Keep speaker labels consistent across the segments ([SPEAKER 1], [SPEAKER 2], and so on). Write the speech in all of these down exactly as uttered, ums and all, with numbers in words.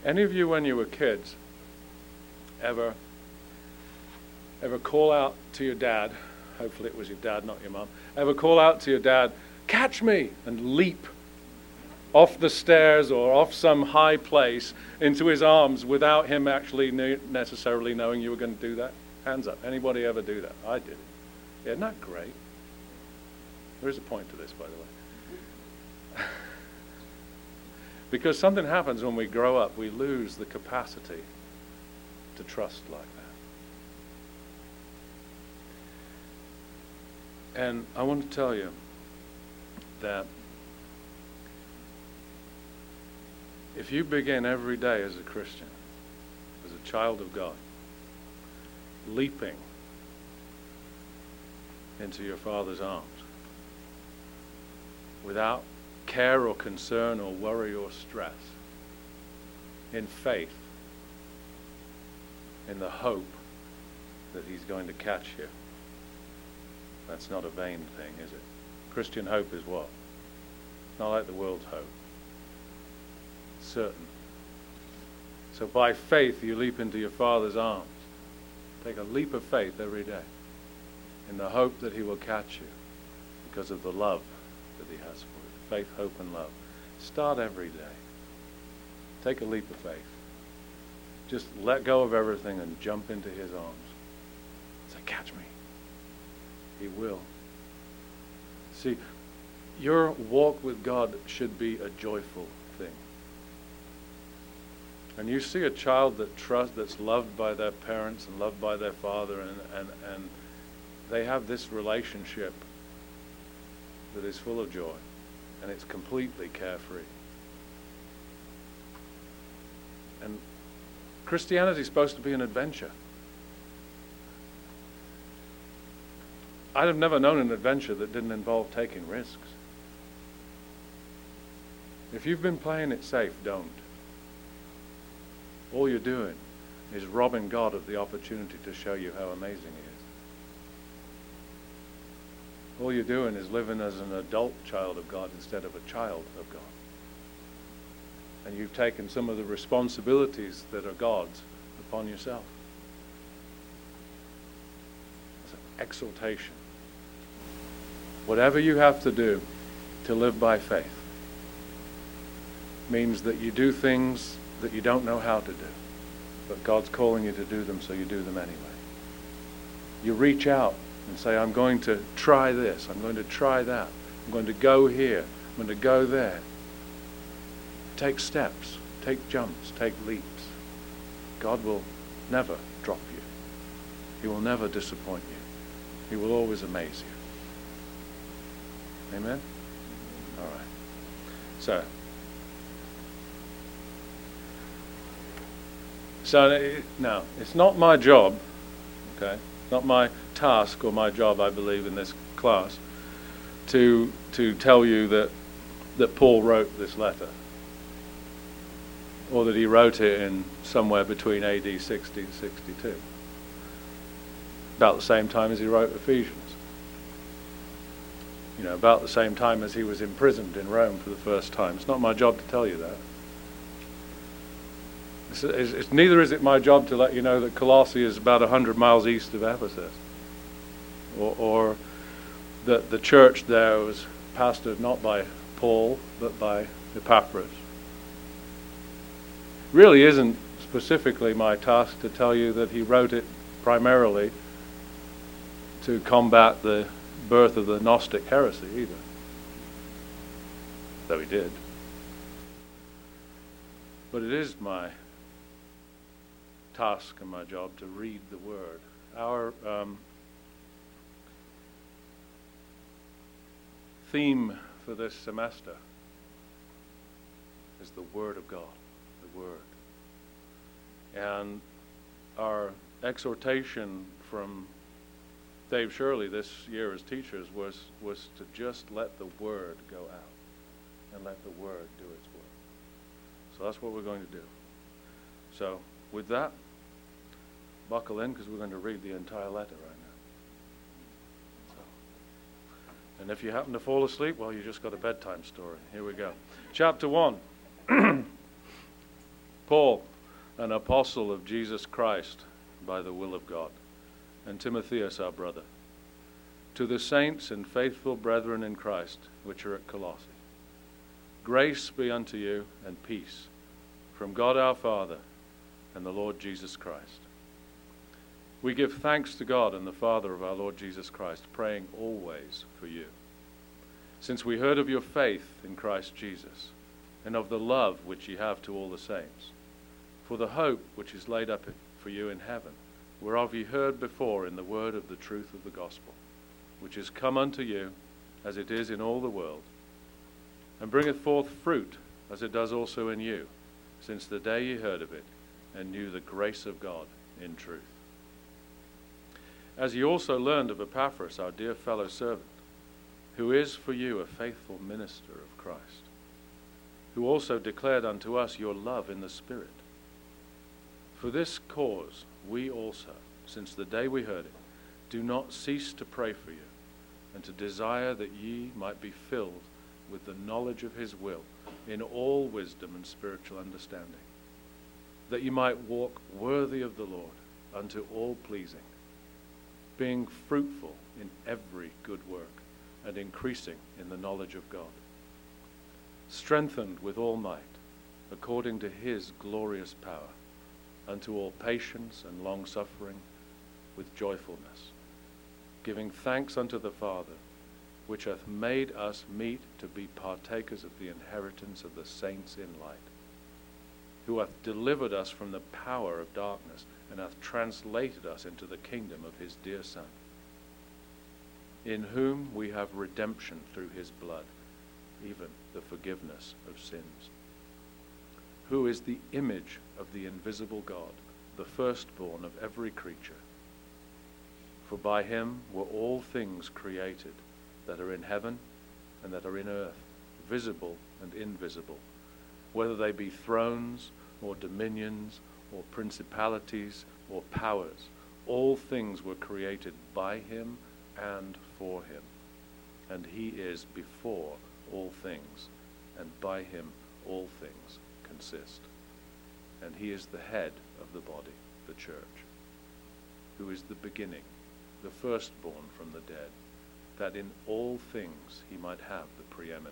[SPEAKER 1] Any of you, when you were kids, ever ever call out to your dad, hopefully it was your dad, not your mum, ever call out to your dad, "Catch me," and leap off the stairs or off some high place into his arms without him actually ne- necessarily knowing you were going to do that? Hands up. Anybody ever do that? I did it. Isn't that great? There is a point to this, by the way. Because something happens when we grow up. We lose the capacity to trust like that. And I want to tell you that if you begin every day as a Christian, as a child of God, leaping into your Father's arms without care or concern or worry or stress, in faith, in the hope that he's going to catch you, that's not a vain thing, is it? Christian hope is what? Not like the world's hope. Certain. So by faith you leap into your Father's arms. Take a leap of faith every day in the hope that he will catch you because of the love that he has for you. Faith, hope, and love. Start every day. Take a leap of faith. Just let go of everything and jump into his arms. Say, "Catch me." He will. See, your walk with God should be a joyful thing. And you see a child that trusts, that's loved by their parents and loved by their father, and, and, and they have this relationship that is full of joy, and it's completely carefree. And Christianity is supposed to be an adventure. I'd have never known an adventure that didn't involve taking risks. If you've been playing it safe, don't. All you're doing is robbing God of the opportunity to show you how amazing he is. All you're doing is living as an adult child of God instead of a child of God. And you've taken some of the responsibilities that are God's upon yourself. It's an exaltation. Whatever you have to do to live by faith means that you do things that you don't know how to do, but God's calling you to do them, so you do them anyway. You reach out and say, "I'm going to try this, I'm going to try that, I'm going to go here, I'm going to go there." Take steps, take jumps, take leaps. God will never drop you. He will never disappoint you. He will always amaze you. Amen? All right. So, So now, it's not my job, okay, not my task or my job, I believe, in this class, to to tell you that that Paul wrote this letter, or that he wrote it in somewhere between A D sixty and sixty-two, about the same time as he wrote Ephesians. You know, about the same time as he was imprisoned in Rome for the first time. It's not my job to tell you that. It's, it's, it's, neither is it my job to let you know that Colossae is about one hundred miles east of Ephesus, or, or that the church there was pastored not by Paul but by Epaphras. Really isn't specifically my task to tell you that he wrote it primarily to combat the birth of the Gnostic heresy either, though he did. But it is my task and my job to read the Word. Our um, theme for this semester is the Word of God, the Word. And our exhortation from Dave Shirley this year as teachers was, was to just let the Word go out and let the Word do its work. So that's what we're going to do. So with that, buckle in, because we're going to read the entire letter right now. So, and if you happen to fall asleep, well, you just got a bedtime story. Here we go. Chapter one. Paul, an apostle of Jesus Christ by the will of God, and Timotheus our brother, to the saints and faithful brethren in Christ which are at Colossae. Grace be unto you and peace from God our Father and the Lord Jesus Christ. We give thanks to God and the Father of our Lord Jesus Christ, praying always for you, since we heard of your faith in Christ Jesus, and of the love which ye have to all the saints, for the hope which is laid up for you in heaven, whereof ye heard before in the word of the truth of the gospel, which is come unto you, as it is in all the world, and bringeth forth fruit, as it does also in you, since the day ye heard of it, and knew the grace of God in truth. As ye also learned of Epaphras, our dear fellow servant, who is for you a faithful minister of Christ, who also declared unto us your love in the Spirit. For this cause we also, since the day we heard it, do not cease to pray for you, and to desire that ye might be filled with the knowledge of his will, in all wisdom and spiritual understanding, that ye might walk worthy of the Lord, unto all pleasing, being fruitful in every good work, and increasing in the knowledge of God, strengthened with all might, according to his glorious power, unto all patience and long-suffering with joyfulness, giving thanks unto the Father, which hath made us meet to be partakers of the inheritance of the saints in light, who hath delivered us from the power of darkness, and hath translated us into the kingdom of his dear Son, in whom we have redemption through his blood, even the forgiveness of sins, who is the image of the invisible God, the firstborn of every creature. For by him were all things created, that are in heaven and that are in earth, visible and invisible, whether they be thrones or dominions or principalities or powers. All things were created by him and for him. And he is before all things, and by him all things consist. And he is the head of the body, the church, who is the beginning, the firstborn from the dead, that in all things he might have the preeminence.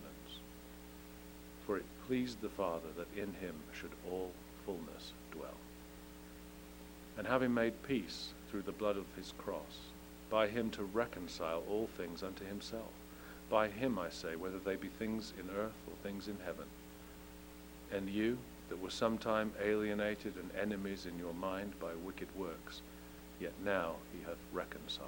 [SPEAKER 1] For it pleased the Father that in him should all fullness dwell. And having made peace through the blood of his cross, by him to reconcile all things unto himself. By him, I say, whether they be things in earth or things in heaven. And you, that were sometime alienated and enemies in your mind by wicked works, yet now he hath reconciled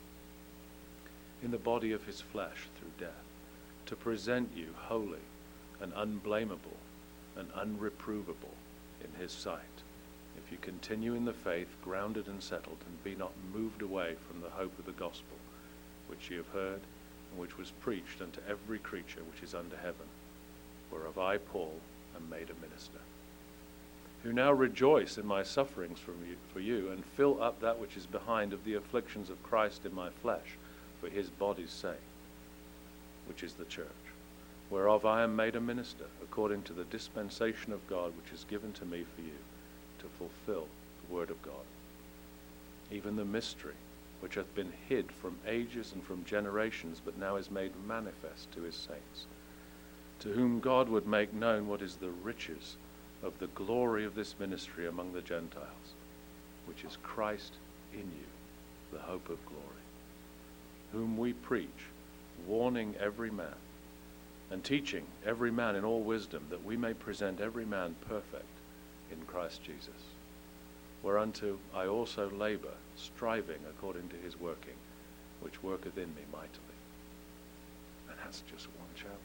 [SPEAKER 1] in the body of his flesh through death, to present you holy and unblameable and unreprovable in his sight, if you continue in the faith, grounded and settled, and be not moved away from the hope of the gospel, which ye have heard, and which was preached unto every creature which is under heaven, whereof I, Paul, am made a minister, who now rejoice in my sufferings from you, for you, and fill up that which is behind of the afflictions of Christ in my flesh, for his body's sake, which is the church, whereof I am made a minister, according to the dispensation of God which is given to me for you, to fulfill the word of God, even the mystery which hath been hid from ages and from generations, but now is made manifest to his saints, to whom God would make known what is the riches of the glory of this ministry among the Gentiles, which is Christ in you, the hope of glory, whom we preach, warning every man, and teaching every man in all wisdom, that we may present every man perfect in Christ Jesus, whereunto I also labor, striving according to his working, which worketh in me mightily. And that's just one chapter.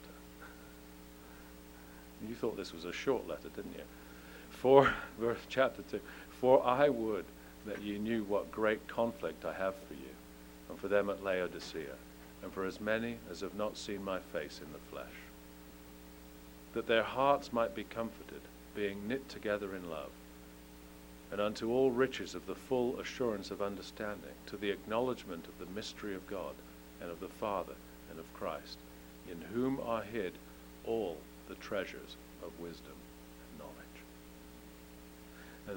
[SPEAKER 1] You thought this was a short letter, didn't you? For, verse chapter two, for I would that ye knew what great conflict I have for you, and for them at Laodicea, and for as many as have not seen my face in the flesh, that their hearts might be comforted, being knit together in love, and unto all riches of the full assurance of understanding, to the acknowledgement of the mystery of God, and of the Father, and of Christ, in whom are hid all the treasures of wisdom and knowledge.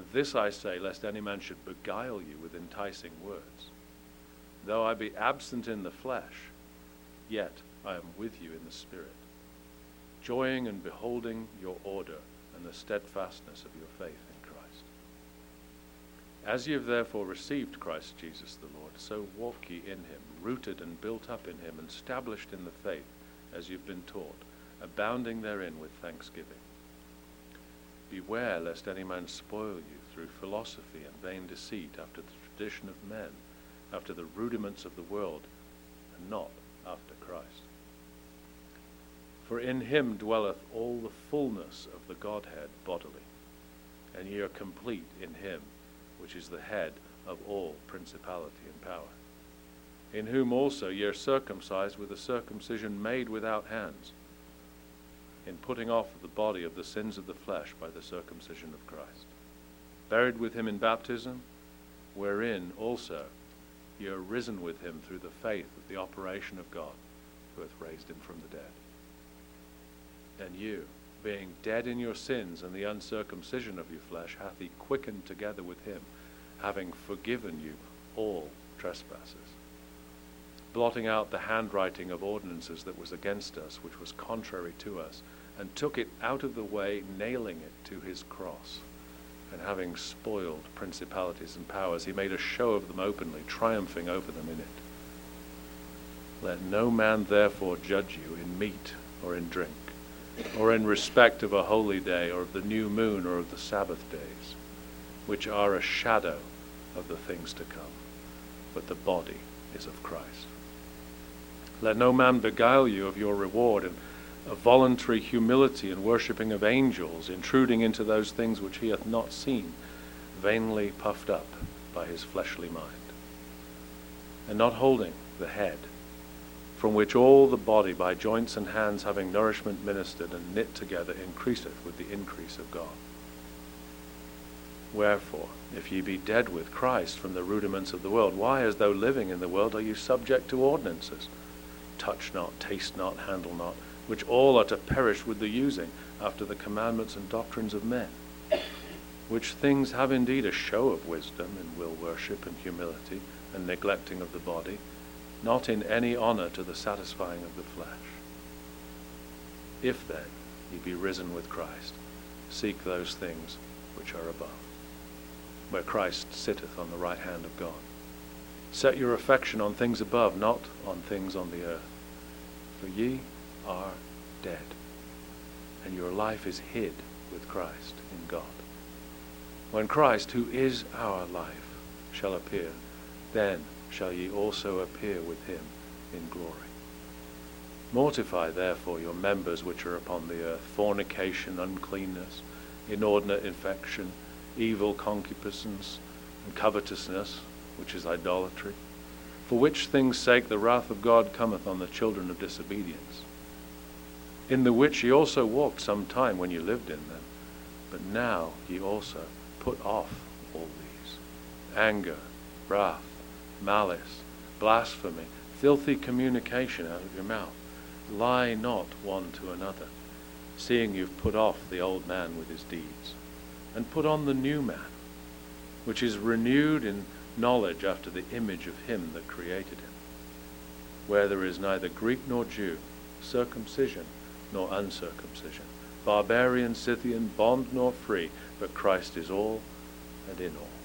[SPEAKER 1] This I say, lest any man should beguile you with enticing words. Though I be absent in the flesh, yet I am with you in the spirit, joying and beholding your order and the steadfastness of your faith in Christ. As ye have therefore received Christ Jesus the Lord, so walk ye in him, rooted and built up in him, and established in the faith as you've been taught, abounding therein with thanksgiving. Beware lest any man spoil you through philosophy and vain deceit, after the tradition of men, after the rudiments of the world, and not after Christ. For in him dwelleth all the fullness of the Godhead bodily, and ye are complete in him, which is the head of all principality and power, in whom also ye are circumcised with a circumcision made without hands, in putting off the body of the sins of the flesh by the circumcision of Christ, buried with him in baptism, wherein also ye are risen with him through the faith of the operation of God, who hath raised him from the dead. And you, being dead in your sins and the uncircumcision of your flesh, hath he quickened together with him, having forgiven you all trespasses, blotting out the handwriting of ordinances that was against us, which was contrary to us, and took it out of the way, nailing it to his cross. And having spoiled principalities and powers, he made a show of them openly, triumphing over them in it. Let no man therefore judge you in meat or in drink, or in respect of a holy day, or of the new moon, or of the Sabbath days, which are a shadow of the things to come, but the body is of Christ. Let no man beguile you of your reward, and of voluntary humility and worshipping of angels, intruding into those things which he hath not seen, vainly puffed up by his fleshly mind, and not holding the head, from which all the body by joints and hands having nourishment ministered and knit together increaseth with the increase of God. Wherefore, if ye be dead with Christ from the rudiments of the world, why, as though living in the world, are you subject to ordinances? Touch not, taste not, handle not, which all are to perish with the using, after the commandments and doctrines of men, which things have indeed a show of wisdom, and will worship and humility, and neglecting of the body, not in any honor to the satisfying of the flesh. If then ye be risen with Christ, seek those things which are above, where Christ sitteth on the right hand of God. Set your affection on things above, not on things on the earth. For ye are dead, and your life is hid with Christ in God. When Christ, who is our life, shall appear, then shall ye also appear with him in glory. Mortify therefore your members which are upon the earth, fornication, uncleanness, inordinate affection, evil concupiscence, and covetousness, which is idolatry, for which things' sake the wrath of God cometh on the children of disobedience, in the which ye also walked some time when ye lived in them. But now ye also put off all these: anger, wrath, malice, blasphemy, filthy communication out of your mouth. Lie not one to another, seeing you've put off the old man with his deeds, and put on the new man, which is renewed in knowledge after the image of him that created him, where there is neither Greek nor Jew, circumcision nor uncircumcision, barbarian, Scythian, bond nor free, but Christ is all and in all.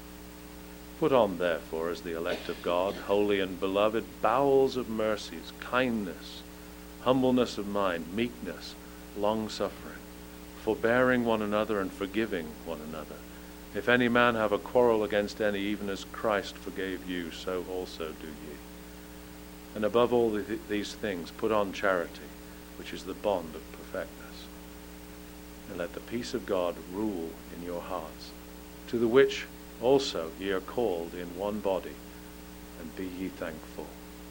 [SPEAKER 1] Put on therefore, as the elect of God, holy and beloved, bowels of mercies, kindness, humbleness of mind, meekness, long-suffering, forbearing one another and forgiving one another. If any man have a quarrel against any, even as Christ forgave you, so also do ye. And above all th- these things put on charity, which is the bond of perfectness. And let the peace of God rule in your hearts, to the which also ye are called in one body, and be ye thankful.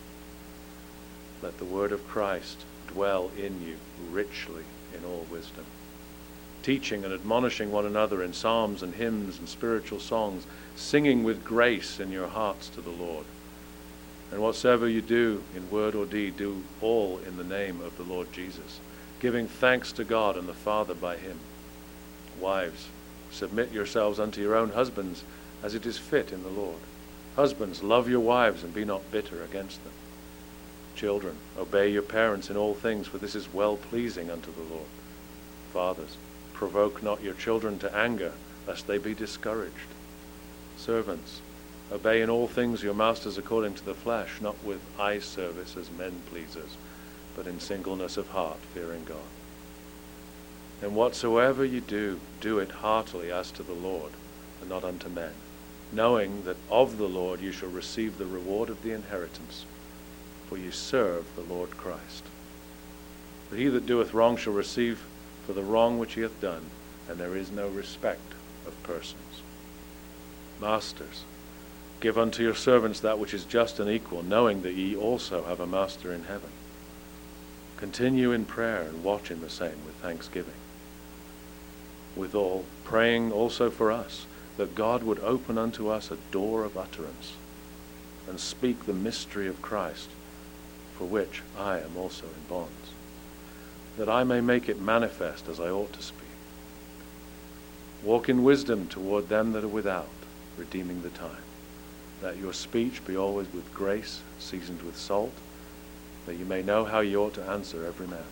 [SPEAKER 1] Let the word of Christ dwell in you richly in all wisdom, teaching and admonishing one another in psalms and hymns and spiritual songs, singing with grace in your hearts to the Lord. And whatsoever you do in word or deed, do all in the name of the Lord Jesus, giving thanks to God and the Father by him. Wives, submit yourselves unto your own husbands as it is fit in the Lord. Husbands, love your wives and be not bitter against them. Children, obey your parents in all things, for this is well-pleasing unto the Lord. Fathers, provoke not your children to anger, lest they be discouraged. Servants, obey in all things your masters according to the flesh, not with eye service as men pleasers, but in singleness of heart, fearing God. And whatsoever you do, do it heartily as to the Lord, and not unto men, knowing that of the Lord you shall receive the reward of the inheritance, for you serve the Lord Christ. For he that doeth wrong shall receive for the wrong which he hath done, and there is no respect of persons. Masters, give unto your servants that which is just and equal, knowing that ye also have a master in heaven. Continue in prayer and watch in the same with thanksgiving. Withal, praying also for us, that God would open unto us a door of utterance, and speak the mystery of Christ, for which I am also in bonds, that I may make it manifest as I ought to speak. Walk in wisdom toward them that are without, redeeming the time. Let your speech be always with grace, seasoned with salt, that you may know how you ought to answer every man.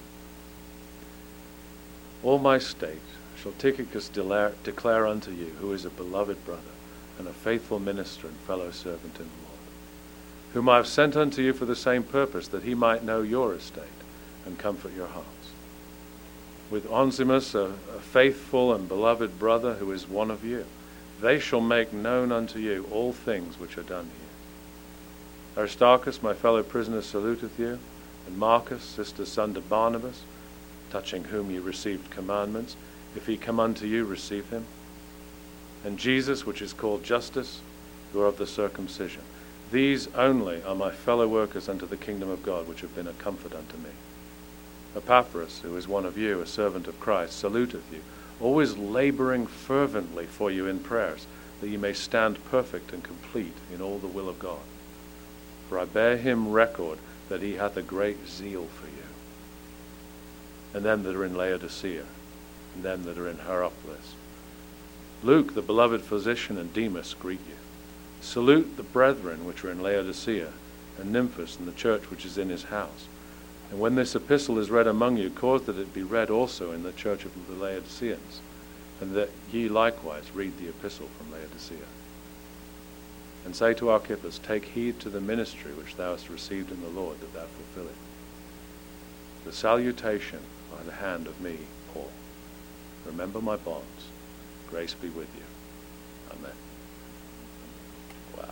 [SPEAKER 1] All my state shall Tychicus declare unto you, who is a beloved brother, and a faithful minister and fellow servant in the Lord, whom I have sent unto you for the same purpose, that he might know your estate and comfort your hearts. With Onesimus, a, a faithful and beloved brother, who is one of you, they shall make known unto you all things which are done here. Aristarchus, my fellow prisoner, saluteth you, and Marcus, sister's son to Barnabas, touching whom you received commandments. If he come unto you, receive him. And Jesus, which is called Justus, who are of the circumcision. These only are my fellow workers unto the kingdom of God, which have been a comfort unto me. Epaphras, who is one of you, a servant of Christ, saluteth you, always laboring fervently for you in prayers, that ye may stand perfect and complete in all the will of God. For I bear him record that he hath a great zeal for you. And them that are in Laodicea, and them that are in Hierapolis. Luke, the beloved physician, and Demas greet you. Salute the brethren which are in Laodicea, and Nymphas, and the church which is in his house. And when this epistle is read among you, cause that it be read also in the church of the Laodiceans, and that ye likewise read the epistle from Laodicea. And say to Archippus, take heed to the ministry which thou hast received in the Lord, that thou fulfill it. The salutation by the hand of me, Paul. Remember my bonds. Grace be with you. Amen. Wow.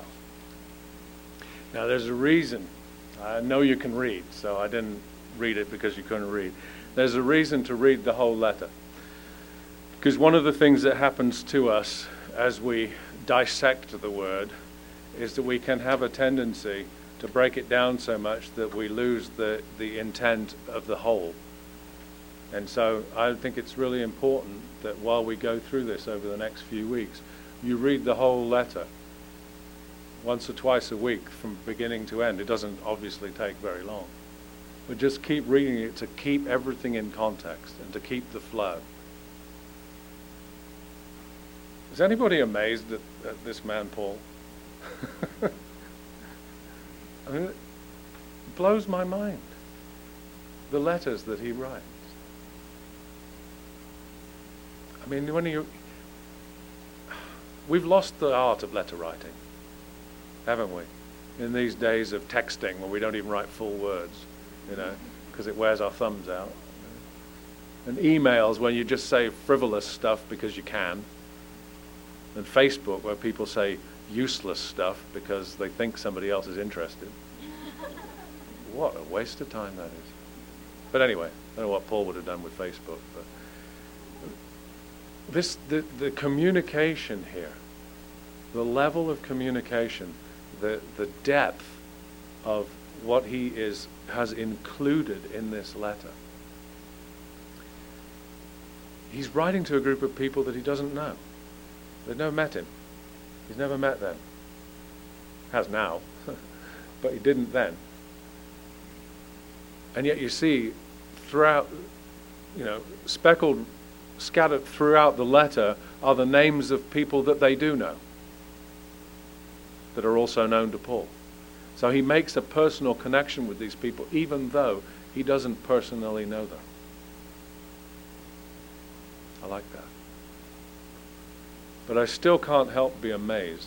[SPEAKER 1] Now there's a reason. I know you can read, so I didn't read it because you couldn't read. There's a reason to read the whole letter. Because one of the things that happens to us as we dissect the word is that we can have a tendency to break it down so much that we lose the, the intent of the whole. And so I think it's really important that while we go through this over the next few weeks, you read the whole letter once or twice a week from beginning to end. It doesn't obviously take very long. But just keep reading it to keep everything in context and to keep the flow. Is anybody amazed at, at this man, Paul? I mean, it blows my mind, the letters that he writes. I mean, when you... We've lost the art of letter writing, haven't we? In these days of texting when we don't even write full words, you know, because it wears our thumbs out. And emails when you just say frivolous stuff because you can. And Facebook where people say useless stuff because they think somebody else is interested. What a waste of time that is. But anyway, I don't know what Paul would have done with Facebook. But this, the, the communication here, the level of communication, the, the depth of what he is has included in this letter. He's writing to a group of people that he doesn't know. They've never met him. He's never met them. Has now, but he didn't then. And yet you see throughout, you know, speckled scattered throughout the letter are the names of people that they do know, that are also known to Paul. So he makes a personal connection with these people, even though he doesn't personally know them. I like that. But I still can't help be amazed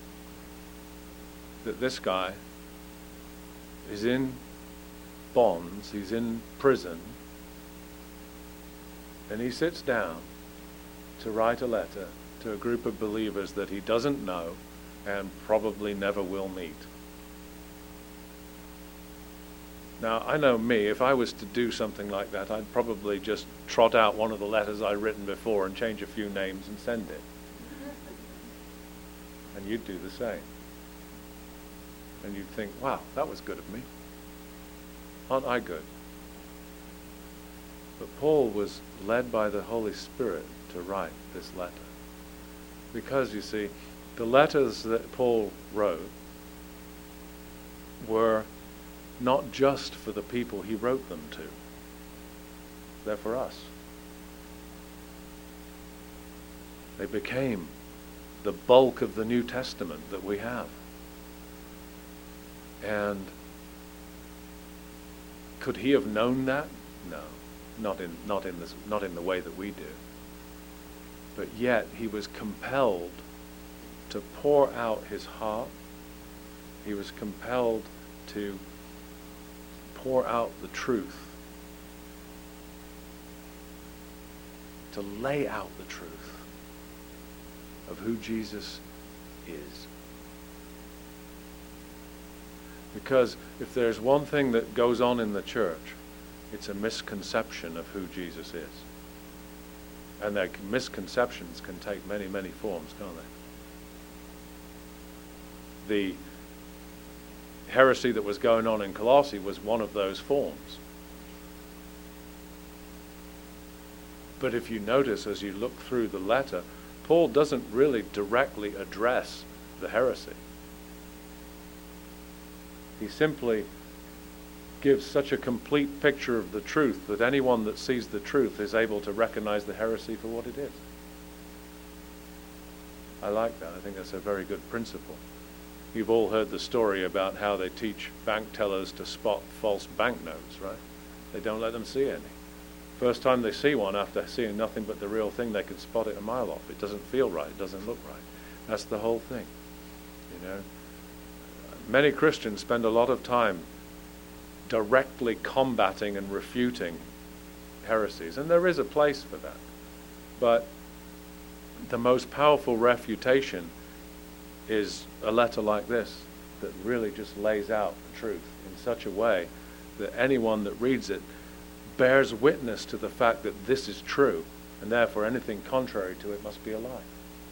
[SPEAKER 1] that this guy is in bonds, he's in prison, and he sits down to write a letter to a group of believers that he doesn't know and probably never will meet. Now, I know me, if I was to do something like that, I'd probably just trot out one of the letters I'd written before and change a few names and send it. And you'd do the same. And you'd think, wow, that was good of me. Aren't I good? But Paul was led by the Holy Spirit to write this letter. Because, you see, the letters that Paul wrote were not just for the people he wrote them to. They're for us. They became the bulk of the New Testament that we have. And could he have known that? No, not in not in this not in the way that we do. But yet he was compelled to pour out his heart. He was compelled to pour out the truth, to lay out the truth of who Jesus is. Because if there's one thing that goes on in the church, it's a misconception of who Jesus is. And their misconceptions can take many, many forms, can't they? The heresy that was going on in Colossae was one of those forms. But if you notice as you look through the letter, Paul doesn't really directly address the heresy. He simply gives such a complete picture of the truth that anyone that sees the truth is able to recognize the heresy for what it is. I like that. I think that's a very good principle. You've all heard the story about how they teach bank tellers to spot false banknotes, right? They don't let them see any. First time they see one, after seeing nothing but the real thing, they can spot it a mile off. It doesn't feel right. It doesn't look right. That's the whole thing, you know. Many Christians spend a lot of time directly combating and refuting heresies, and there is a place for that. But the most powerful refutation is a letter like this that really just lays out the truth in such a way that anyone that reads it bears witness to the fact that this is true, and therefore anything contrary to it must be a lie.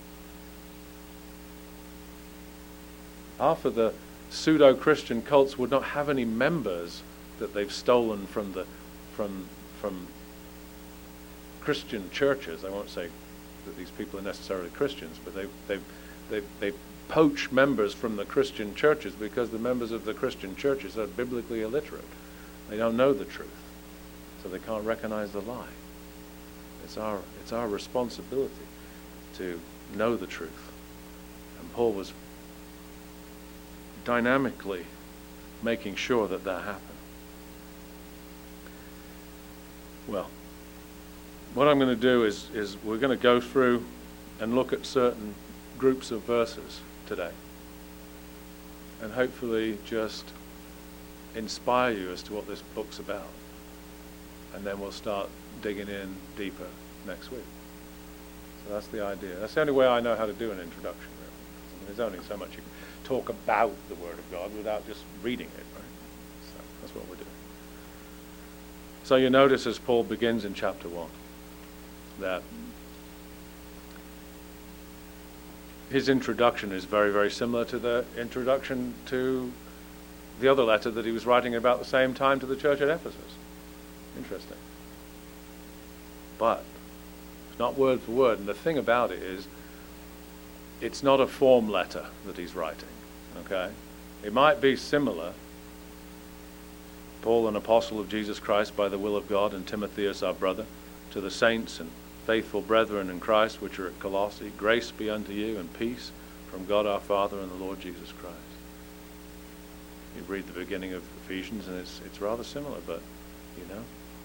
[SPEAKER 1] Half of the pseudo-Christian cults would not have any members that they've stolen from the from from Christian churches. I won't say that these people are necessarily Christians, but they they they they poach members from the Christian churches because the members of the Christian churches are biblically illiterate. They don't know the truth, so they can't recognize the lie. It's our it's our responsibility to know the truth, and Paul was dynamically making sure that that happened. Well, what I'm going to do is is we're going to go through and look at certain groups of verses today, and hopefully just inspire you as to what this book's about, and then we'll start digging in deeper next week. So that's the idea. That's the only way I know how to do an introduction, really. I mean, there's only so much you can talk about the Word of God without just reading it, right? So that's what we're doing. So you notice as Paul begins in chapter one that his introduction is very, very similar to the introduction to the other letter that he was writing about the same time to the church at Ephesus. Interesting. But it's not word for word, and the thing about it is it's not a form letter that he's writing, okay? It might be similar. Paul, an apostle of Jesus Christ by the will of God, and Timotheus, our brother, to the saints and faithful brethren in Christ which are at Colossae, grace be unto you and peace from God our Father and the Lord Jesus Christ. You read the beginning of Ephesians and it's it's rather similar, but you know,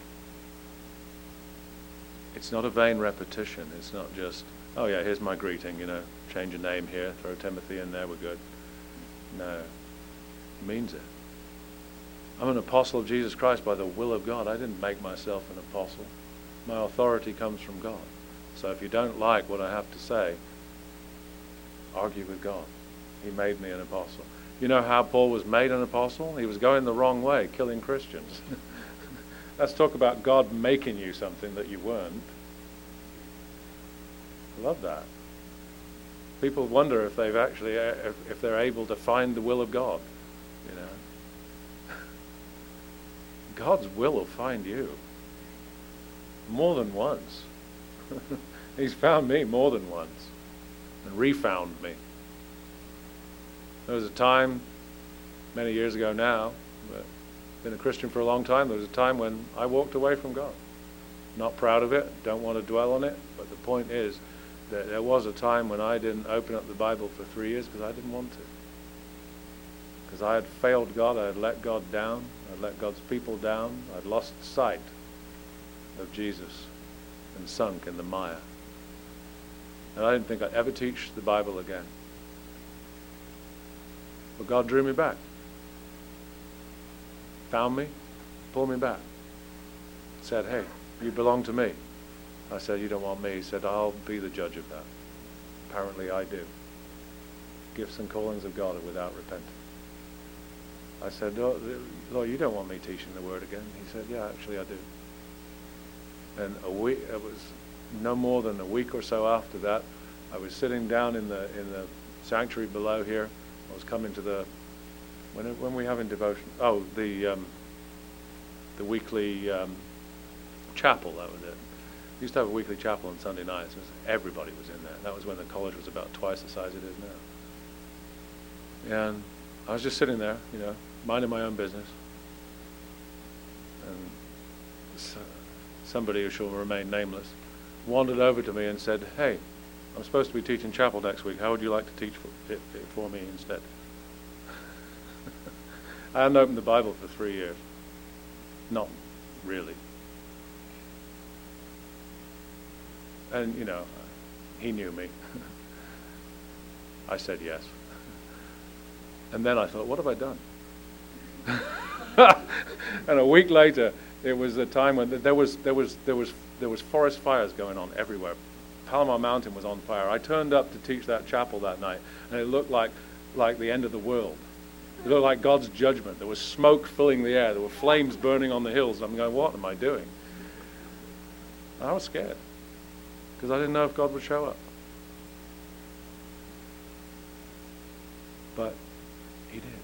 [SPEAKER 1] it's not a vain repetition. It's not just, oh yeah, here's my greeting, you know, change a name here, throw Timothy in there, we're good. No, it means it. I'm an apostle of Jesus Christ by the will of God. I didn't make myself an apostle. My authority comes from God. So if you don't like what I have to say, argue with God. He made me an apostle. You know how Paul was made an apostle? He was going the wrong way, killing Christians. Let's talk about God making you something that you weren't. I love that. People wonder if they've actually, if, if they're able to find the will of God, you know. God's will will find you. More than once. He's found me more than once. And refound me. There was a time, many years ago now, but been a Christian for a long time, there was a time when I walked away from God. Not proud of it, don't want to dwell on it, but the point is that there was a time when I didn't open up the Bible for three years because I didn't want to. Because I had failed God, I had let God down, I'd let God's people down, I'd lost sight of Jesus and sunk in the mire. And I didn't think I'd ever teach the Bible again. But God drew me back. Found me, pulled me back. Said, hey, you belong to me. I said, you don't want me. He said, I'll be the judge of that. Apparently I do. Gifts and callings of God are without repentance. I said, oh, Lord, you don't want me teaching the word again. He said, yeah, actually I do. And a week, it was no more than a week or so after that, I was sitting down in the in the sanctuary below here. I was coming to the, when when we having devotion? Oh, the um, the weekly um, chapel, that was it. We used to have a weekly chapel on Sunday nights. It was, everybody was in there. That was when the college was about twice the size it is now. And I was just sitting there, you know, minding my own business. And so, somebody who shall remain nameless wandered over to me and said, hey, I'm supposed to be teaching chapel next week. How would you like to teach for, it, it for me instead? I hadn't opened the Bible for three years. Not really. And, you know, he knew me. I said yes. And then I thought, what have I done? And a week later, it was a time when there was there was there was there was forest fires going on everywhere. Palomar Mountain was on fire. I turned up to teach that chapel that night, and it looked like like the end of the world. It looked like God's judgment. There was smoke filling the air. There were flames burning on the hills. I'm going, what am I doing? And I was scared because I didn't know if God would show up. But he did.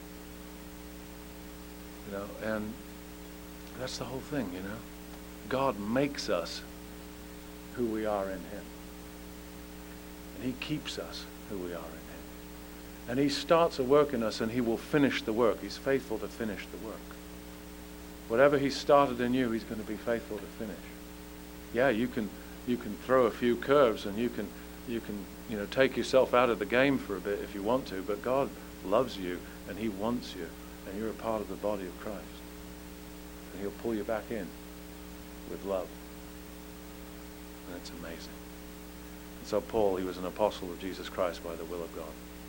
[SPEAKER 1] You know, and that's the whole thing, you know. God makes us who we are in him. And he keeps us who we are in him. And he starts a work in us and he will finish the work. He's faithful to finish the work. Whatever he started in you, he's going to be faithful to finish. Yeah, you can you can throw a few curves and you can you can you know take yourself out of the game for a bit if you want to, but God loves you and he wants you and you're a part of the body of Christ. And he'll pull you back in with love. And it's amazing. And so Paul, he was an apostle of Jesus Christ by the will of God.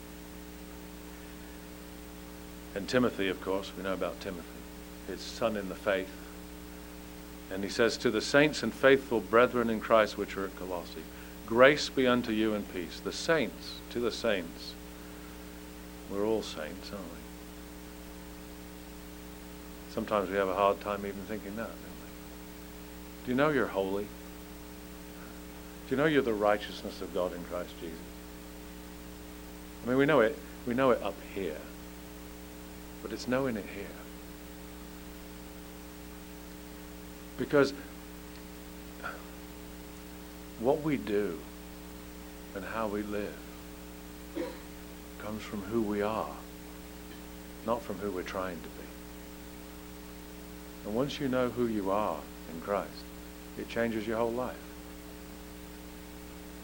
[SPEAKER 1] And Timothy, of course, we know about Timothy, his son in the faith. And he says, to the saints and faithful brethren in Christ which are at Colossae, grace be unto you and peace. The saints, to the saints. We're all saints, aren't we? Sometimes we have a hard time even thinking that, don't we? Do you know you're holy? Do you know you're the righteousness of God in Christ Jesus? I mean, we know it, we know it up here, but it's knowing it here. Because what we do and how we live comes from who we are, not from who we're trying to be. And once you know who you are in Christ, it changes your whole life.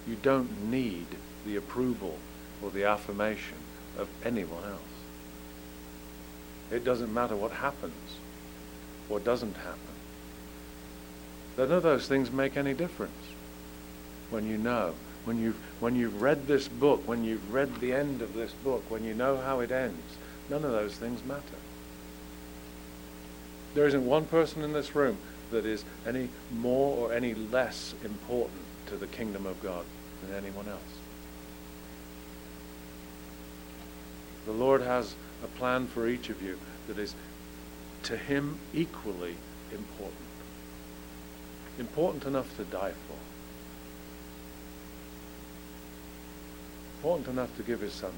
[SPEAKER 1] You don't need the approval or the affirmation of anyone else. It doesn't matter what happens or doesn't happen. None of those things make any difference when you know, when you've, when you've read this book, when you've read the end of this book, when you know how it ends. None of those things matter. There isn't one person in this room that is any more or any less important to the kingdom of God than anyone else. The Lord has a plan for each of you that is to him equally important. Important enough to die for. Important enough to give his son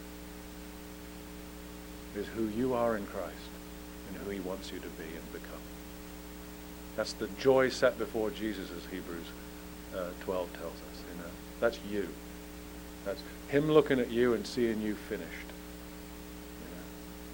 [SPEAKER 1] for. Is who you are in Christ and who he wants you to be and become. That's the joy set before Jesus, as Hebrews uh, twelve tells us. You know, that's you. That's him looking at you and seeing you finished. You know?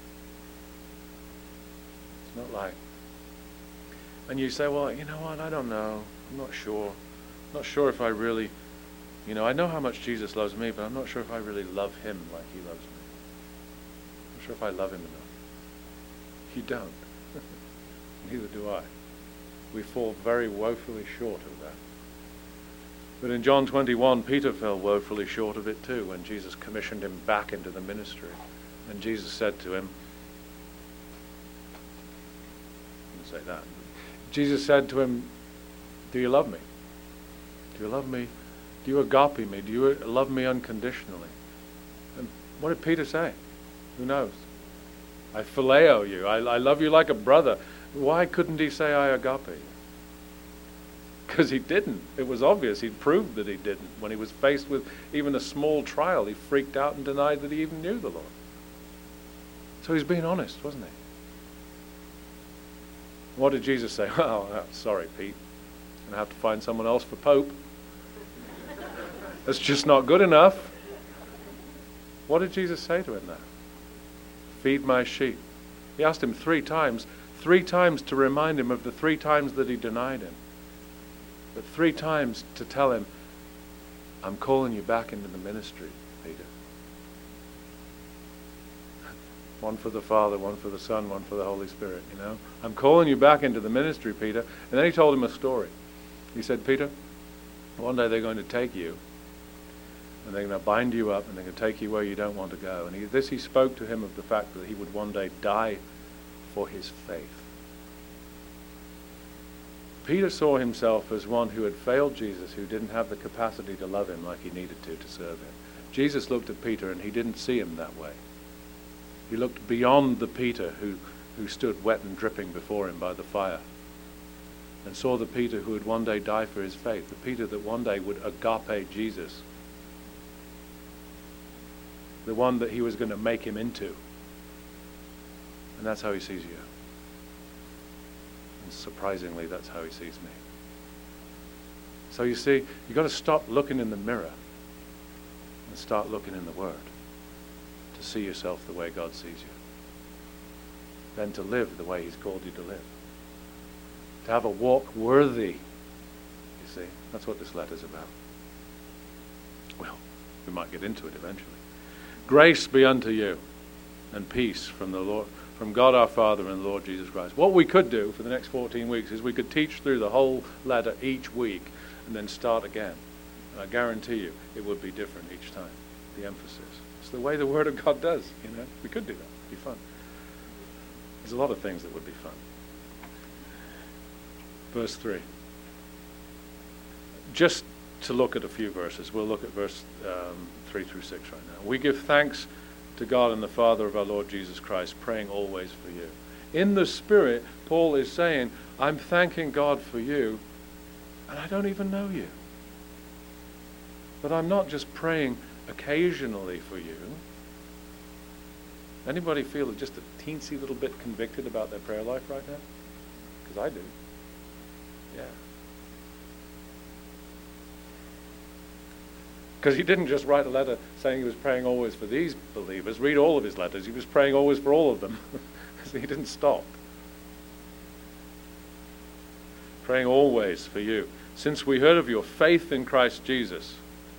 [SPEAKER 1] It's not like. And you say, well, you know what? I don't know. I'm not sure. I'm not sure if I really, you know, I know how much Jesus loves me, but I'm not sure if I really love him like he loves me. I'm not sure if I love him enough. You don't. Neither do I. We fall very woefully short of that. But in John twenty-one, Peter fell woefully short of it too when Jesus commissioned him back into the ministry. And Jesus said to him, I didn't say that. Jesus said to him, do you love me? Do you love me? Do you agape me? Do you love me unconditionally? And what did Peter say? Who knows? I phileo you. I, I love you like a brother. Why couldn't he say I agape you? Because he didn't. It was obvious. He proved that he didn't. When he was faced with even a small trial, he freaked out and denied that he even knew the Lord. So he's being honest, wasn't he? What did Jesus say? Oh, sorry, Pete. I'm going to have to find someone else for Pope. That's just not good enough. What did Jesus say to him there? Feed my sheep. He asked him three times, three times to remind him of the three times that he denied him. But three times to tell him, I'm calling you back into the ministry, Peter. One for the Father, one for the Son, one for the Holy Spirit, you know. I'm calling you back into the ministry, Peter. And then he told him a story. He said, Peter, one day they're going to take you, and they're going to bind you up, and they're going to take you where you don't want to go. And he, this he spoke to him of the fact that he would one day die for his faith. Peter saw himself as one who had failed Jesus, who didn't have the capacity to love him like he needed to to serve him. Jesus looked at Peter, and he didn't see him that way. He looked beyond the Peter who, who stood wet and dripping before him by the fire, and saw the Peter who would one day die for his faith, the Peter that one day would agape Jesus, the one that he was going to make him into. And that's how he sees you. And surprisingly, that's how he sees me. So you see, you've got to stop looking in the mirror and start looking in the Word to see yourself the way God sees you. Then to live the way he's called you to live. To have a walk worthy, you see. That's what this letter's about. Well, we might get into it eventually. Grace be unto you, and peace from the Lord, from God our Father and the Lord Jesus Christ. What we could do for the next fourteen weeks is we could teach through the whole letter each week and then start again. And I guarantee you it would be different each time, the emphasis. It's the way the Word of God does, you know. We could do that. It'd be fun. There's a lot of things that would be fun. Verse three. Just to look at a few verses. We'll look at verse um, three through six right now. We give thanks to God and the Father of our Lord Jesus Christ, praying always for you. In the Spirit, Paul is saying, I'm thanking God for you, and I don't even know you. But I'm not just praying occasionally for you. Anybody feel just a teensy little bit convicted about their prayer life right now? Because I do. Yeah. Because he didn't just write a letter saying he was praying always for these believers. Read all of his letters. He was praying always for all of them. So he didn't stop. Praying always for you. Since we heard of your faith in Christ Jesus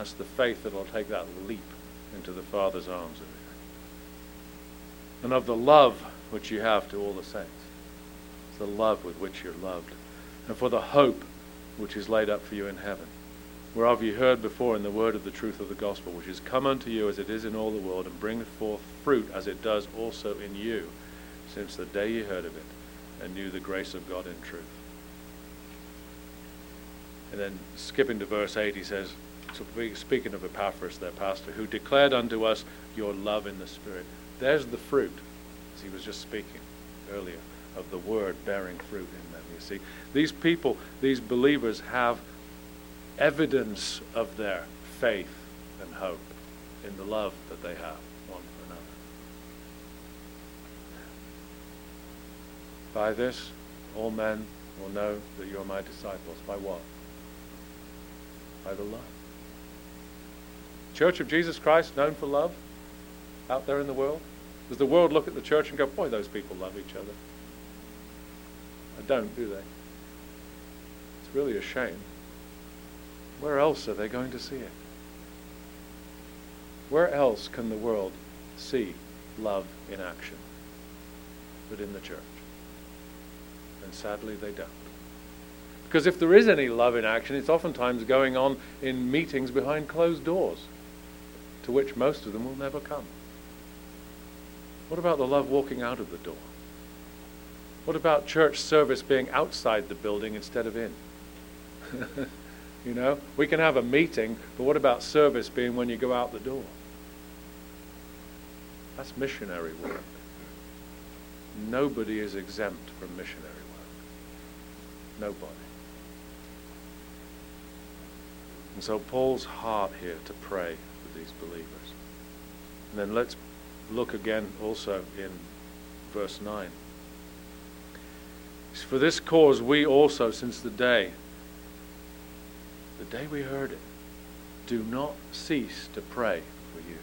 [SPEAKER 1] That's the faith that will take that leap into the Father's arms every day. And of the love which you have to all the saints. It's the love with which you're loved. And for the hope which is laid up for you in heaven, whereof you heard before in the word of the truth of the gospel, which is come unto you as it is in all the world, and bringeth forth fruit as it does also in you, since the day you heard of it, and knew the grace of God in truth. And then skipping to verse eight, he says, so speaking of Epaphras, their pastor, who declared unto us your love in the Spirit. There's the fruit, as he was just speaking earlier, of the word bearing fruit in them. You see, these people, these believers have evidence of their faith and hope in the love that they have one for another. By this, all men will know that you are my disciples. By what? By the love. Church of Jesus Christ, known for love, out there in the world. Does the world look at the church and go, boy, those people love each other? They don't, do they? It's really a shame. Where else are they going to see it? Where else can the world see love in action? But in the church. And sadly, they don't. Because if there is any love in action, it's oftentimes going on in meetings behind closed doors, to which most of them will never come. What about the love walking out of the door? What about church service being outside the building instead of in? You know, we can have a meeting, but what about service being when you go out the door? That's missionary work. Nobody is exempt from missionary work. Nobody. And so Paul's heart here to pray for these believers. And then let's look again also in verse nine. For this cause we also, since the day, the day we heard it, do not cease to pray for you,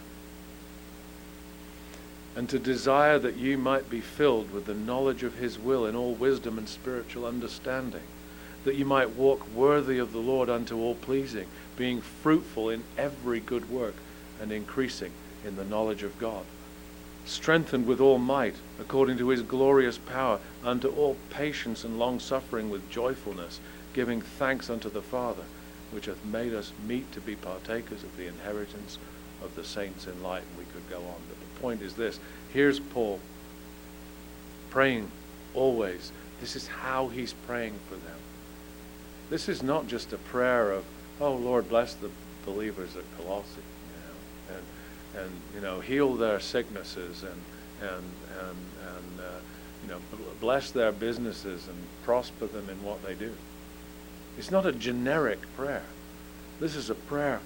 [SPEAKER 1] and to desire that you might be filled with the knowledge of his will in all wisdom and spiritual understanding, that you might walk worthy of the Lord unto all pleasing, being fruitful in every good work and increasing in the knowledge of God, strengthened with all might according to his glorious power unto all patience and long suffering with joyfulness, giving thanks unto the Father, which hath made us meet to be partakers of the inheritance of the saints in light. And we could go on, but the point is this. Here's Paul praying always. This is how he's praying for them. This is not just a prayer of, oh Lord, bless the believers at Colossae, you know, and and you know, heal their sicknesses and and and and uh, you know, bless their businesses and prosper them in what they do. It's not a generic prayer. This is a prayer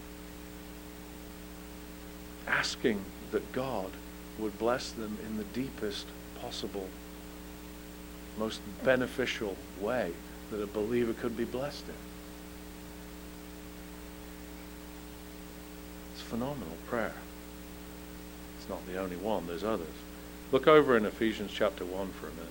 [SPEAKER 1] asking that God would bless them in the deepest possible, most beneficial way that a believer could be blessed in. It's a phenomenal prayer. It's not the only one, there's others. Look over in Ephesians chapter one for a minute.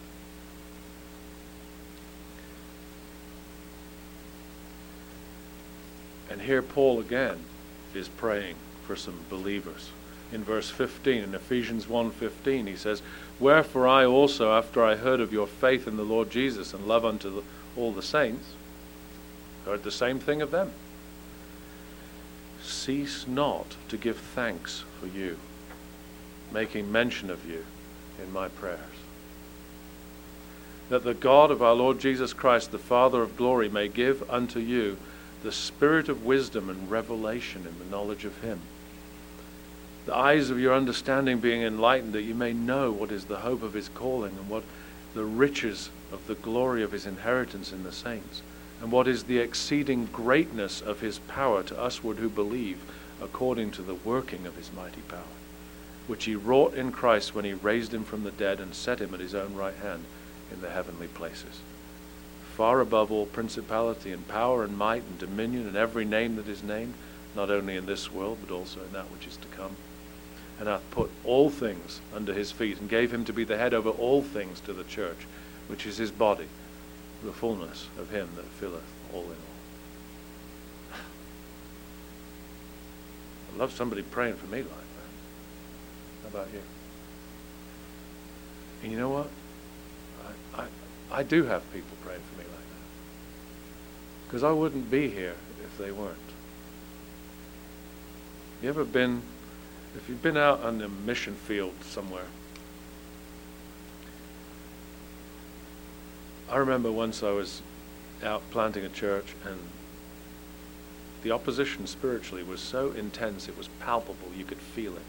[SPEAKER 1] And here Paul again is praying for some believers. In verse fifteen, in Ephesians one fifteen, he says, wherefore I also, after I heard of your faith in the Lord Jesus and love unto the, all the saints, heard the same thing of them, cease not to give thanks for you, making mention of you in my prayers, that the God of our Lord Jesus Christ, the Father of glory, may give unto you the spirit of wisdom and revelation in the knowledge of him, the eyes of your understanding being enlightened, that you may know what is the hope of his calling, and what the riches of the glory of his inheritance in the saints, and what is the exceeding greatness of his power to usward who believe, according to the working of his mighty power, which he wrought in Christ when he raised him from the dead and set him at his own right hand in the heavenly places, far above all principality and power and might and dominion and every name that is named, not only in this world, but also in that which is to come. And hath put all things under his feet, and gave him to be the head over all things to the church, which is his body, the fullness of him that filleth all in all. I'd love somebody praying for me like that. How about you? And you know what? I, I, I do have people praying for me like that. Because I wouldn't be here if they weren't. You ever been, if you've been out on a mission field somewhere, I remember once I was out planting a church, and the opposition spiritually was so intense, it was palpable, you could feel it.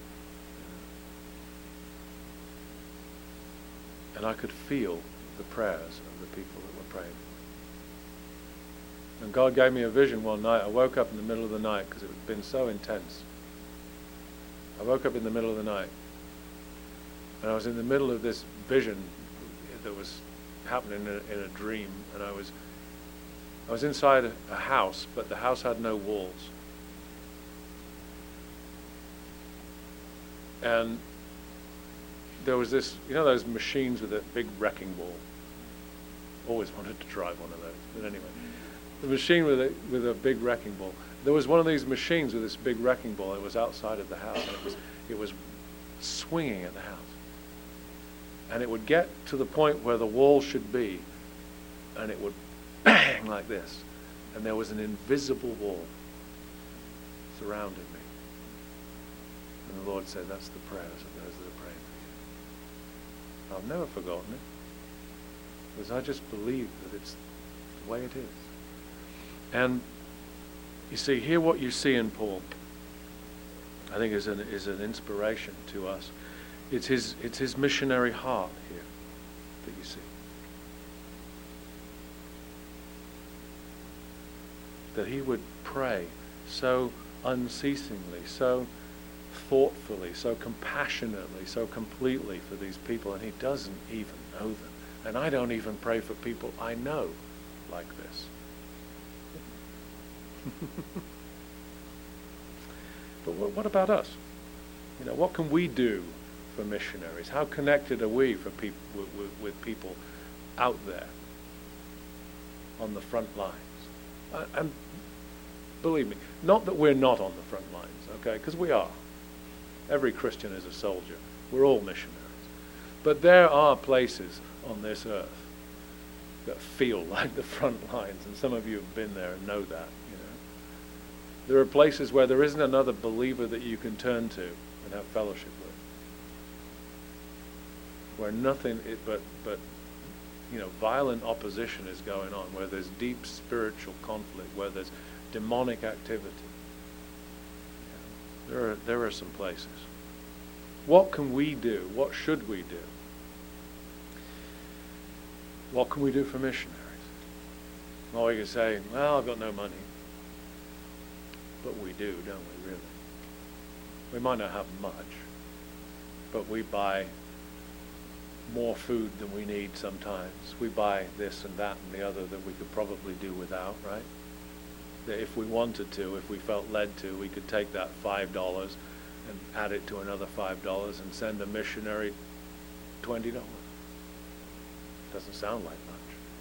[SPEAKER 1] And I could feel the prayers of the people that were praying. And God gave me a vision one night. I woke up in the middle of the night because it had been so intense. I woke up in the middle of the night, and I was in the middle of this vision that was happening in a, in a dream, and I was I was inside a, a house, but the house had no walls. And there was this, you know those machines with a big wrecking ball? Always wanted to drive one of those, but anyway. The machine with a, with a big wrecking ball. There was one of these machines with this big wrecking ball. It was outside of the house, and it was, it was swinging at the house. And it would get to the point where the wall should be, and it would bang like this. And there was an invisible wall surrounding me. And the Lord said, that's the prayers of those that are praying for you. I've never forgotten it, because I just believe that it's the way it is. And you see, here what you see in Paul, I think is an, is an inspiration to us. It's his, it's his missionary heart here that you see. That he would pray so unceasingly, so thoughtfully, so compassionately, so completely for these people, and he doesn't even know them. And I don't even pray for people I know like this. But what, what about us? You know, what can we do for missionaries? How connected are we for people with, with, with people out there on the front lines? Uh, and believe me, not that we're not on the front lines, okay? Because we are. Every Christian is a soldier. We're all missionaries. But there are places on this earth that feel like the front lines, and some of you have been there and know that. You know, there are places where there isn't another believer that you can turn to and have fellowship with, where nothing but but you know violent opposition is going on, where there's deep spiritual conflict, where there's demonic activity. There are there are some places. What can we do? What should we do? What can we do for missionaries? Well, we can say, well, I've got no money. But we do, don't we, really? We might not have much, but we buy more food than we need sometimes. We buy this and that and the other that we could probably do without, right? That if we wanted to, if we felt led to, we could take that five dollars and add it to another five dollars and send a missionary twenty dollars. Doesn't sound like much.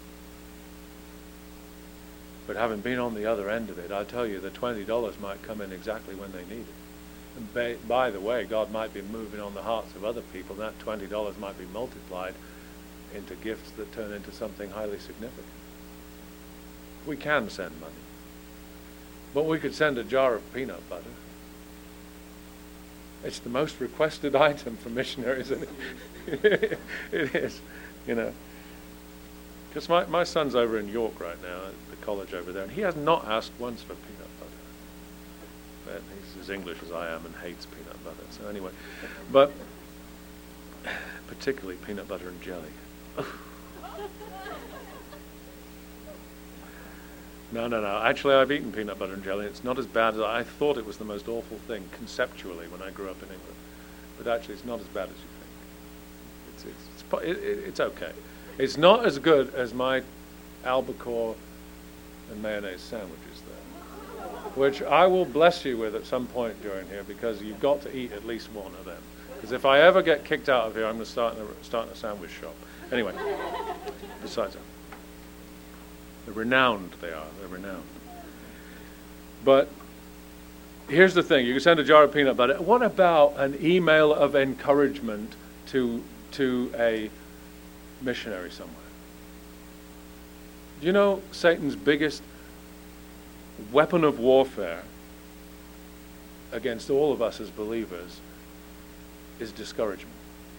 [SPEAKER 1] But having been on the other end of it, I tell you, the twenty dollars might come in exactly when they need it. And by, by the way, God might be moving on the hearts of other people, and that twenty dollars might be multiplied into gifts that turn into something highly significant. We can send money. But we could send a jar of peanut butter. It's the most requested item for missionaries, isn't it? It is, you know. Because my, my son's over in York right now, at the college over there, and he has not asked once for peanut butter. But he's as English as I am and hates peanut butter. So anyway, but particularly peanut butter and jelly. No, no, no. Actually, I've eaten peanut butter and jelly. It's not as bad as I thought. It was the most awful thing conceptually when I grew up in England. But actually, it's not as bad as you think. It's it's it's, it, it's okay. It's not as good as my albacore and mayonnaise sandwiches, though, which I will bless you with at some point during here, because you've got to eat at least one of them. Because if I ever get kicked out of here, I'm going to start in a, start in a sandwich shop. Anyway, besides that. They're renowned, they are. They're renowned. But here's the thing. You can send a jar of peanut butter. What about an email of encouragement to to a missionary somewhere? Do you know Satan's biggest weapon of warfare against all of us as believers is discouragement?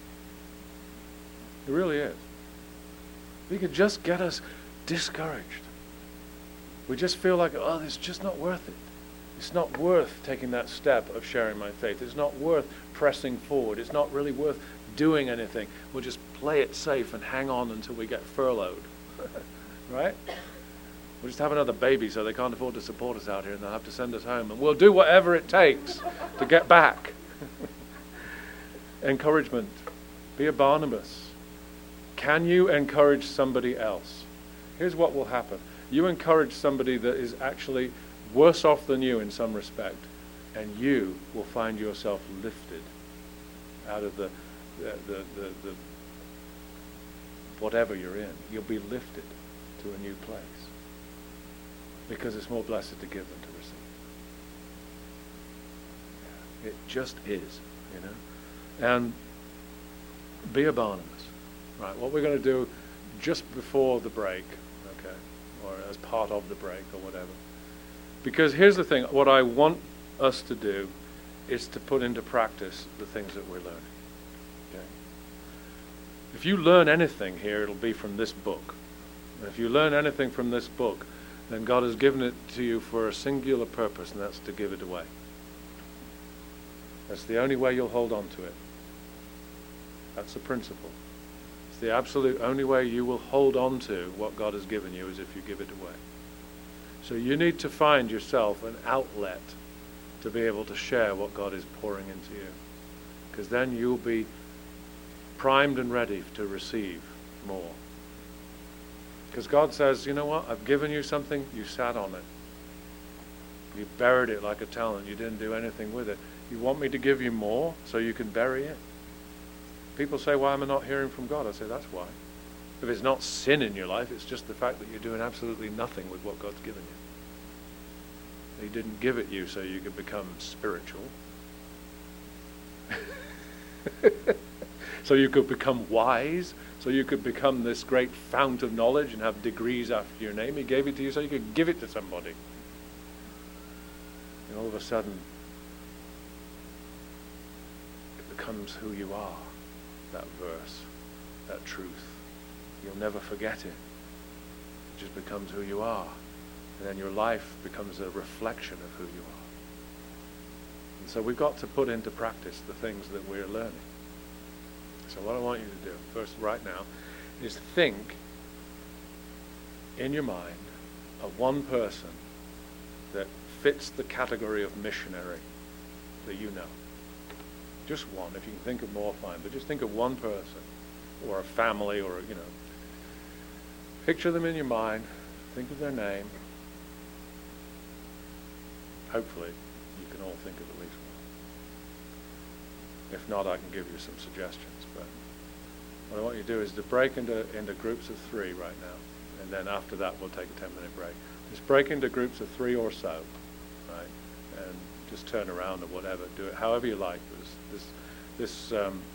[SPEAKER 1] It really is. He could just get us discouraged. We just feel like, oh, it's just not worth it. It's not worth taking that step of sharing my faith. It's not worth pressing forward. It's not really worth doing anything. We'll just play it safe and hang on until we get furloughed. Right? We'll just have another baby so they can't afford to support us out here and they'll have to send us home. And we'll do whatever it takes to get back. Encouragement. Be a Barnabas. Can you encourage somebody else? Here's what will happen. You encourage somebody that is actually worse off than you in some respect, and you will find yourself lifted out of the, the, the, the, the whatever you're in. You'll be lifted to a new place because it's more blessed to give than to receive. It just is, you know. And be a Barnabas. Right, what we're going to do just before the break, okay, or as part of the break or whatever. Because here's the thing, what I want us to do is to put into practice the things that we're learning. Okay? If you learn anything here, it'll be from this book. If you learn anything from this book, then God has given it to you for a singular purpose, and that's to give it away. That's the only way you'll hold on to it. That's the principle. It's the absolute only way you will hold on to what God has given you is if you give it away. So you need to find yourself an outlet to be able to share what God is pouring into you. Because then you'll be primed and ready to receive more. Because God says, you know what, I've given you something, you sat on it. You buried it like a talent, you didn't do anything with it. You want me to give you more so you can bury it? People say, why am I not hearing from God? I say, that's why. If it's not sin in your life, it's just the fact that you're doing absolutely nothing with what God's given you. He didn't give it you so you could become spiritual. So you could become wise, so you could become this great fount of knowledge and have degrees after your name. He gave it to you so you could give it to somebody. And all of a sudden, it becomes who you are, that verse, that truth. You'll never forget it. It just becomes who you are. And then your life becomes a reflection of who you are. And so we've got to put into practice the things that we're learning. So what I want you to do, first right now, is think in your mind of one person that fits the category of missionary that you know. Just one. If you can think of more, fine. But just think of one person or a family or, you know. Picture them in your mind. Think of their name. Hopefully, you can all think of at least one. If not, I can give you some suggestions. But what I want you to do is to break into, into groups of three right now. And then after that, we'll take a ten-minute break. Just break into groups of three or so, right? And just turn around or whatever. Do it however you like. This, this, this, um,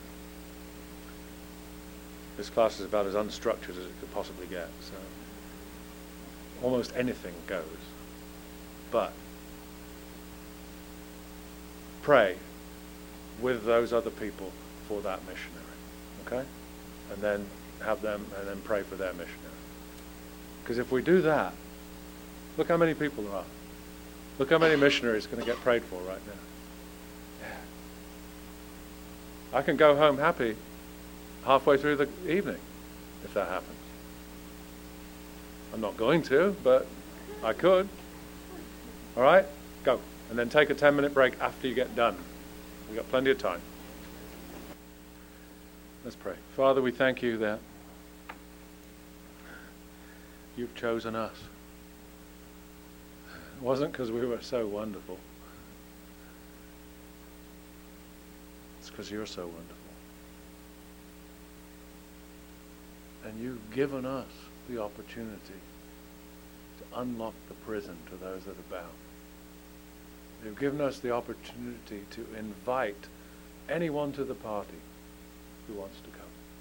[SPEAKER 1] this class is about as unstructured as it could possibly get. So almost anything goes. But pray with those other people for that missionary, okay? And then have them, and then pray for their missionary. Because if we do that, look how many people there are. Look how many missionaries are going to get prayed for right now. Yeah. I can go home happy halfway through the evening if that happens. I'm not going to, but I could. All right? Go. And then take a ten-minute break after you get done. We've got plenty of time. Let's pray. Father, we thank you that you've chosen us. It wasn't because we were so wonderful. It's because you're so wonderful. And you've given us the opportunity to unlock the prison to those that are bound. You've given us the opportunity to invite anyone to the party who wants to come.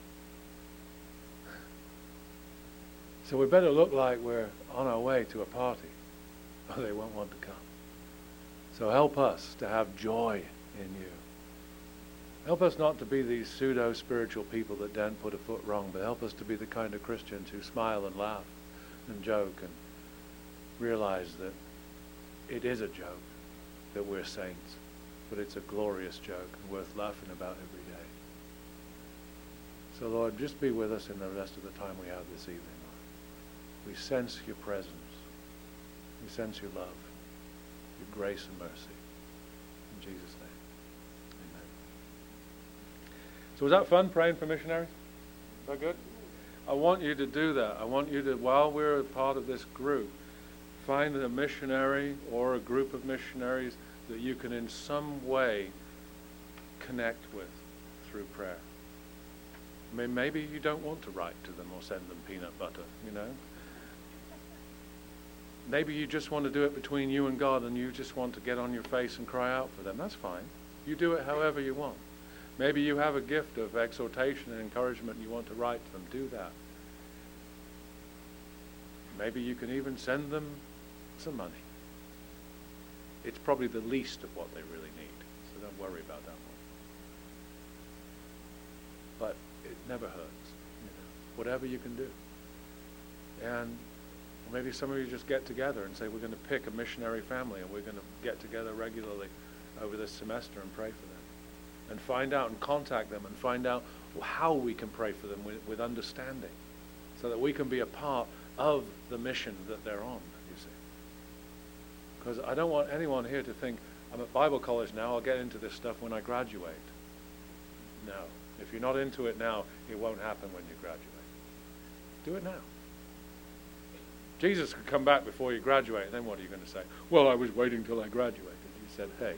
[SPEAKER 1] So we better look like we're on our way to a party, or they won't want to come. So help us to have joy in you. Help us not to be these pseudo-spiritual people that don't put a foot wrong, but help us to be the kind of Christians who smile and laugh and joke and realize that it is a joke that we're saints, but it's a glorious joke and worth laughing about every day. So Lord, just be with us in the rest of the time we have this evening, Lord. We sense your presence. We sense your love, your grace and mercy. In Jesus' name. Amen. So was that fun, praying for missionaries? Is that good? I want you to do that. I want you to, while we're a part of this group, find a missionary or a group of missionaries that you can in some way connect with through prayer. I mean, maybe you don't want to write to them or send them peanut butter, you know. Maybe you just want to do it between you and God and you just want to get on your face and cry out for them. That's fine. You do it however you want. Maybe you have a gift of exhortation and encouragement and you want to write to them. Do that. Maybe you can even send them some money. It's probably the least of what they really need, so don't worry about that one. But it never hurts, you know, whatever you can do. And maybe some of you just get together and say, we're going to pick a missionary family and we're going to get together regularly over this semester and pray for them. And find out and contact them and find out how we can pray for them with, with understanding so that we can be a part of the mission that they're on, you see. Because I don't want anyone here to think, I'm at Bible college now, I'll get into this stuff when I graduate. No. If you're not into it now, it won't happen when you graduate. Do it now. Jesus could come back before you graduate, and then what are you going to say? Well, I was waiting till I graduated. He said, hey,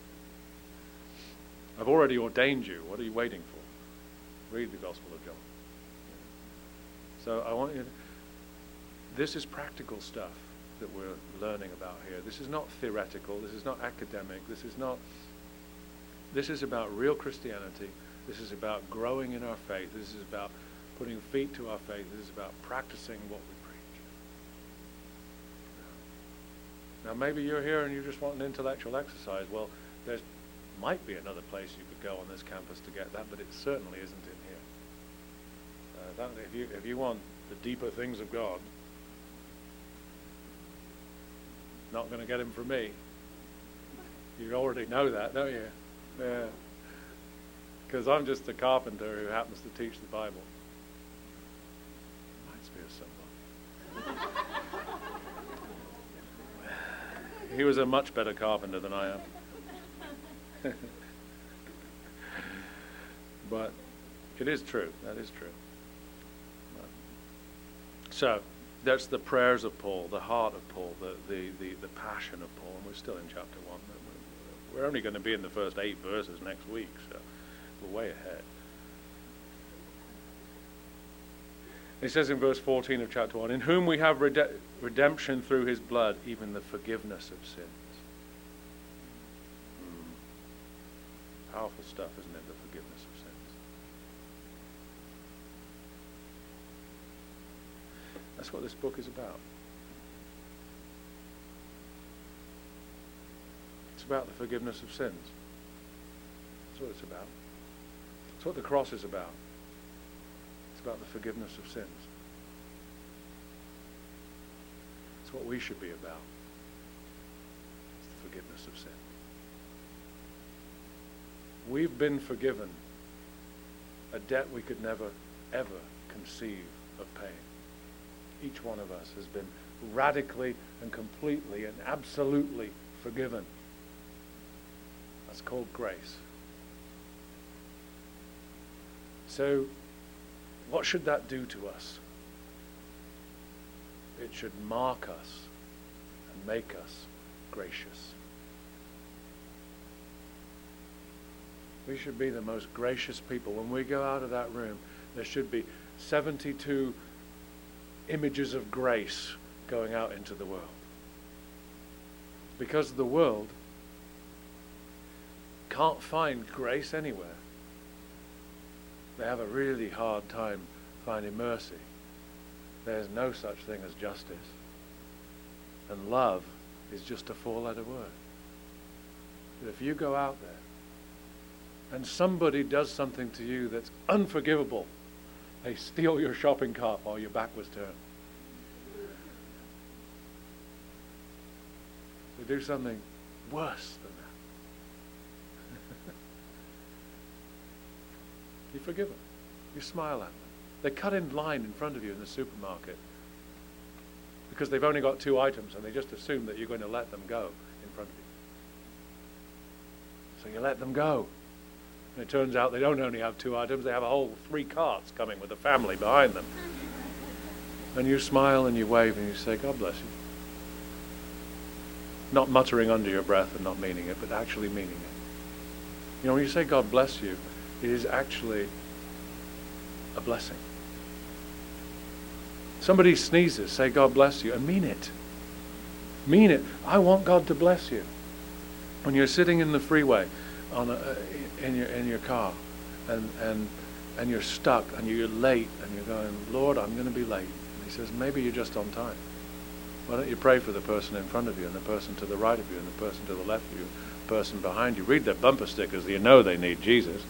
[SPEAKER 1] I've already ordained you. What are you waiting for? Read the Gospel of John. So I want you to, this is practical stuff that we're learning about here. This is not theoretical. This is not academic. This is not, this is about real Christianity. This is about growing in our faith. This is about putting feet to our faith. This is about practicing what we preach. Now maybe you're here and you just want an intellectual exercise. Well, there might be another place you could go on this campus to get that, but it certainly isn't in here. Uh, that, if you if you want the deeper things of God, not going to get him from me. You already know that, don't you? Yeah. Because I'm just a carpenter who happens to teach the Bible. Reminds me of somebody. He was a much better carpenter than I am. But it is true. That is true. So, that's the prayers of Paul, the heart of Paul, the, the, the, the passion of Paul. And we're still in chapter one. We're only going to be in the first eight verses next week, so we're way ahead. He says in verse fourteen of chapter one, in whom we have rede- redemption through his blood, even the forgiveness of sins. Mm. Powerful stuff, isn't it, the forgiveness of sins. That's what this book is about. It's about the forgiveness of sins. That's what it's about. That's what the cross is about. It's about the forgiveness of sins. It's what we should be about. It's the forgiveness of sin. We've been forgiven a debt we could never, ever conceive of paying. Each one of us has been radically and completely and absolutely forgiven. That's called grace. So, what should that do to us? It should mark us and make us gracious. We should be the most gracious people. When we go out of that room, there should be seventy-two images of grace going out into the world. Because the world can't find grace anywhere. They have a really hard time finding mercy. There's no such thing as justice. And love is just a four-letter word. But if you go out there and somebody does something to you that's unforgivable, they steal your shopping cart while your back was turned. They do something worse than that. You forgive them. You smile at them. They cut in line in front of you in the supermarket because they've only got two items and they just assume that you're going to let them go in front of you. So you let them go. And it turns out they don't only have two items, they have a whole three carts coming with a family behind them. And you smile and you wave and you say, God bless you. Not muttering under your breath and not meaning it, but actually meaning it. You know, when you say God bless you, it is actually a blessing. Somebody sneezes, say God bless you, and mean it. Mean it. I want God to bless you. When you're sitting in the freeway on a, in your in your car and and and you're stuck and you're late and you're going, Lord, I'm going to be late. And he says, maybe you're just on time. Why don't you pray for the person in front of you and the person to the right of you and the person to the left of you, the person behind you. Read their bumper stickers, you know they need Jesus.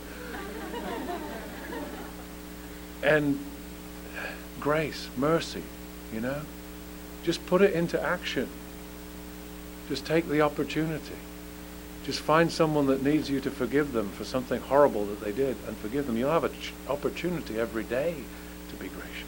[SPEAKER 1] And grace, mercy, you know. Just put it into action. Just take the opportunity. Just find someone that needs you to forgive them for something horrible that they did and forgive them. You'll have an ch- opportunity every day to be gracious.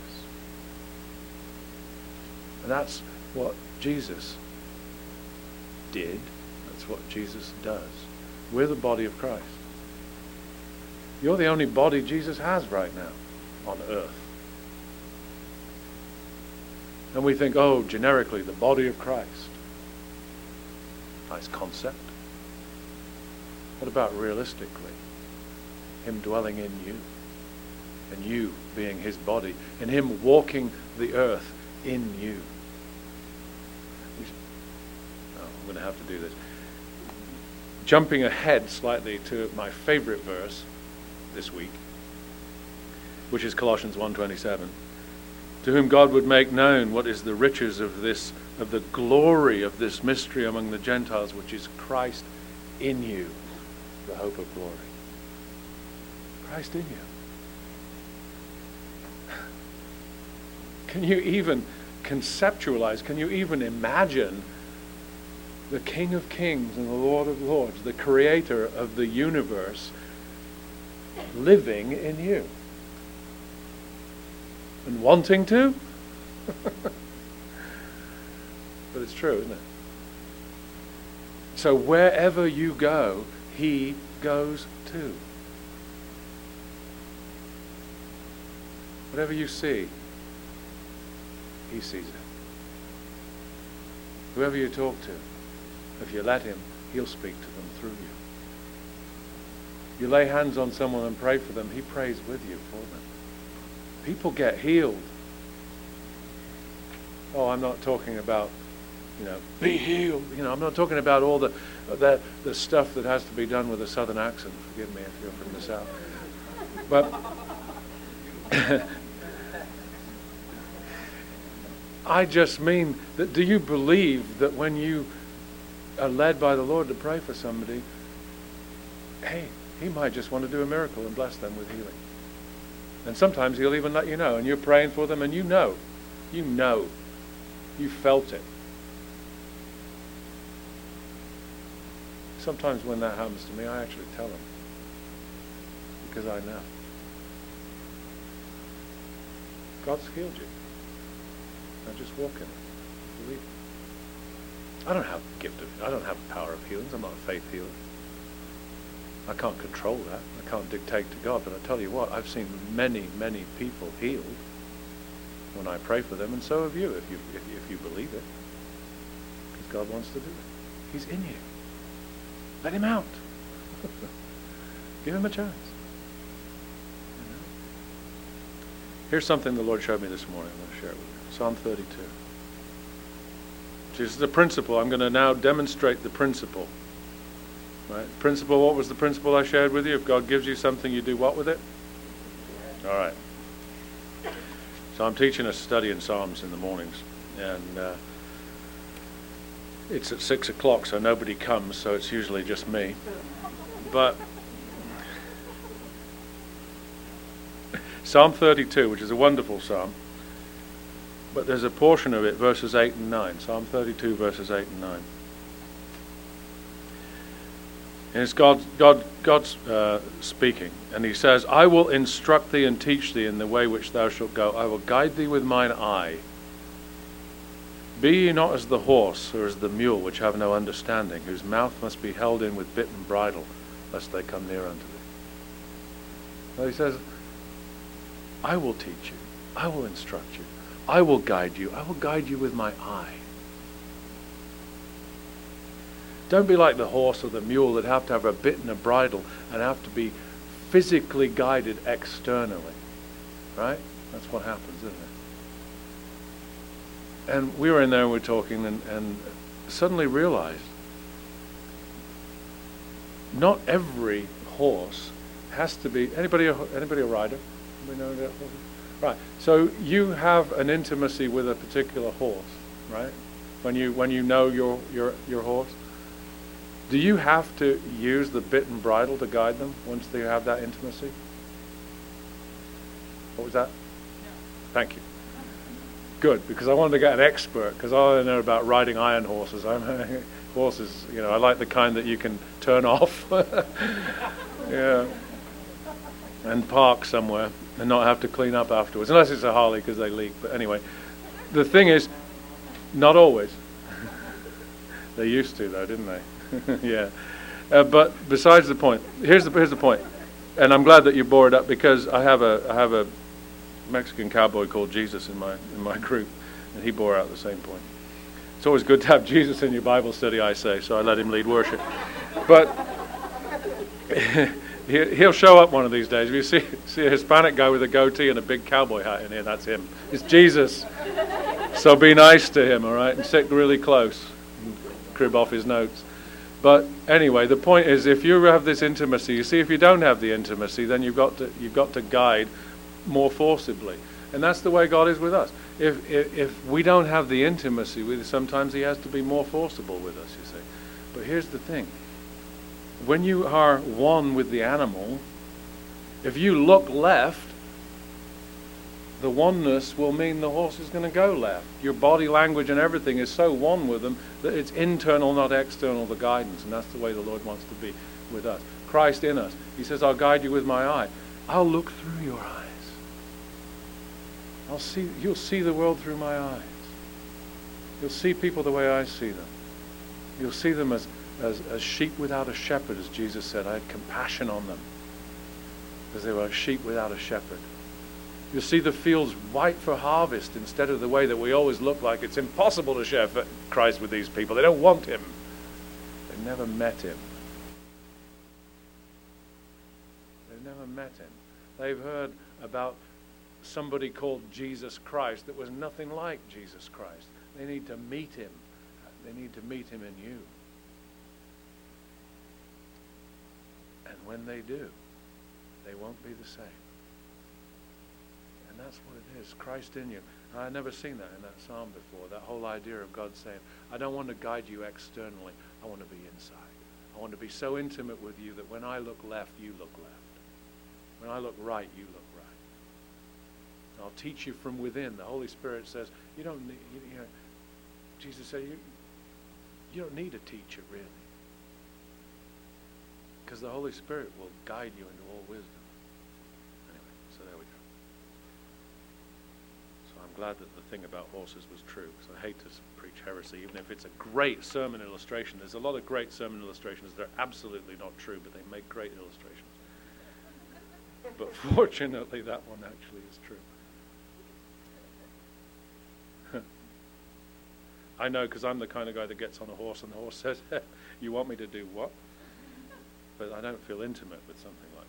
[SPEAKER 1] And that's what Jesus did. That's what Jesus does. We're the body of Christ. You're the only body Jesus has right now on earth. And we think, oh, generically, the body of Christ. Nice concept. What about realistically? Him dwelling in you. And you being his body. And him walking the earth in you. Oh, I'm going to have to do this. Jumping ahead slightly to my favorite verse this week, which is Colossians one twenty-seven. To whom God would make known what is the riches of this, of the glory of this mystery among the Gentiles, which is Christ in you, the hope of glory. Christ in you. Can you even conceptualize, can you even imagine the King of Kings and the Lord of Lords, the creator of the universe, living in you? And wanting to? But it's true, isn't it? So wherever you go, he goes too. Whatever you see, he sees it. Whoever you talk to, if you let him, he'll speak to them through you. You lay hands on someone and pray for them, he prays with you for them. People get healed. Oh, I'm not talking about, you know, be healed. You know, I'm not talking about all the, the the stuff that has to be done with a southern accent. Forgive me if you're from the south. But I just mean that, do you believe that when you are led by the Lord to pray for somebody, hey, he might just want to do a miracle and bless them with healing. And sometimes he'll even let you know, and you're praying for them, and you know, you know, you felt it. Sometimes when that happens to me, I actually tell them, because I know. God's healed you. Now just walk in it. Believe it. I don't have the gift of, I don't have the power of healings. I'm not a faith healer. I can't control that. I can't dictate to God. But I tell you what, I've seen many, many people healed when I pray for them, and so have you, if you if you, if you believe it. Because God wants to do it. He's in you. Let him out. Give him a chance. You know? Here's something the Lord showed me this morning. I'm going to share it with you. Psalm thirty-two. This is the principle. I'm going to now demonstrate the principle Right? Principle, what was the principle I shared with you? If God gives you something, you do what with it? All right. So I'm teaching a study in Psalms in the mornings, and uh, it's at six o'clock, so nobody comes, so it's usually just me. But Psalm thirty-two, which is a wonderful psalm, but there's a portion of it, verses eight and nine. Psalm thirty-two, verses eight and nine. And it's God, God, God's uh, speaking, and he says, I will instruct thee and teach thee in the way which thou shalt go. I will guide thee with mine eye. Be ye not as the horse or as the mule, which have no understanding, whose mouth must be held in with bit and bridle, lest they come near unto thee. So he says, I will teach you. I will instruct you. I will guide you. I will guide you with my eye. Don't be like the horse or the mule that have to have a bit and a bridle and have to be physically guided externally. Right? That's what happens, isn't it? And we were in there and we were talking and, and suddenly realized not every horse has to be... Anybody a, anybody a rider? We know that horse? Right. So you have an intimacy with a particular horse, right? When you when you know your your your horse. Do you have to use the bit and bridle to guide them once they have that intimacy? What was that? No. Thank you. Good, because I wanted to get an expert, because all I know about riding iron horses. I'm horses, you know, I like the kind that you can turn off. Yeah. And park somewhere and not have to clean up afterwards, unless it's a Harley because they leak. But anyway, the thing is, not always. They used to, though, didn't they? Yeah. Uh, but besides the point, here's the here's the point, and I'm glad that you brought it up, because I have a I have a Mexican cowboy called Jesus in my in my group, and he bore out the same point. It's always good to have Jesus in your Bible study, I say, so I let him lead worship. But he'll show up one of these days. If you see see a Hispanic guy with a goatee and a big cowboy hat in here, that's him. It's Jesus. So be nice to him, all right, and sit really close, and crib off his notes. But anyway, the point is, if you have this intimacy, you see, if you don't have the intimacy, then you've got to you've got to guide more forcibly, and that's the way God is with us. If if, if we don't have the intimacy with, sometimes He has to be more forcible with us. You see, but here's the thing: when you are one with the animal, if you look left, the oneness will mean the horse is going to go left. Your body language and everything is so one with them that it's internal, not external, the guidance. And that's the way the Lord wants to be with us. Christ in us. He says, I'll guide you with my eye. I'll look through your eyes. I'll see. You'll see the world through my eyes. You'll see people the way I see them. You'll see them as, as, as sheep without a shepherd, as Jesus said. I had compassion on them because they were sheep without a shepherd. You'll see the fields white for harvest instead of the way that we always look like it's impossible to share Christ with these people. They don't want him. They've never met him. They've never met him. They've heard about somebody called Jesus Christ that was nothing like Jesus Christ. They need to meet him. They need to meet him in you. And when they do, they won't be the same. And that's what it is, Christ in you. And I've never seen that in that psalm before, that whole idea of God saying, I don't want to guide you externally, I want to be inside. I want to be so intimate with you that when I look left, you look left. When I look right, you look right. I'll teach you from within. The Holy Spirit says, you don't need, you, you know, Jesus said, you, you don't need a teacher, really. Because the Holy Spirit will guide you into all wisdom. Anyway, so there we go. I'm glad that the thing about horses was true, because I hate to preach heresy, even if it's a great sermon illustration. There's a lot of great sermon illustrations that are absolutely not true, but they make great illustrations. But fortunately, that one actually is true. I know, because I'm the kind of guy that gets on a horse and the horse says, you want me to do what? But I don't feel intimate with something like that.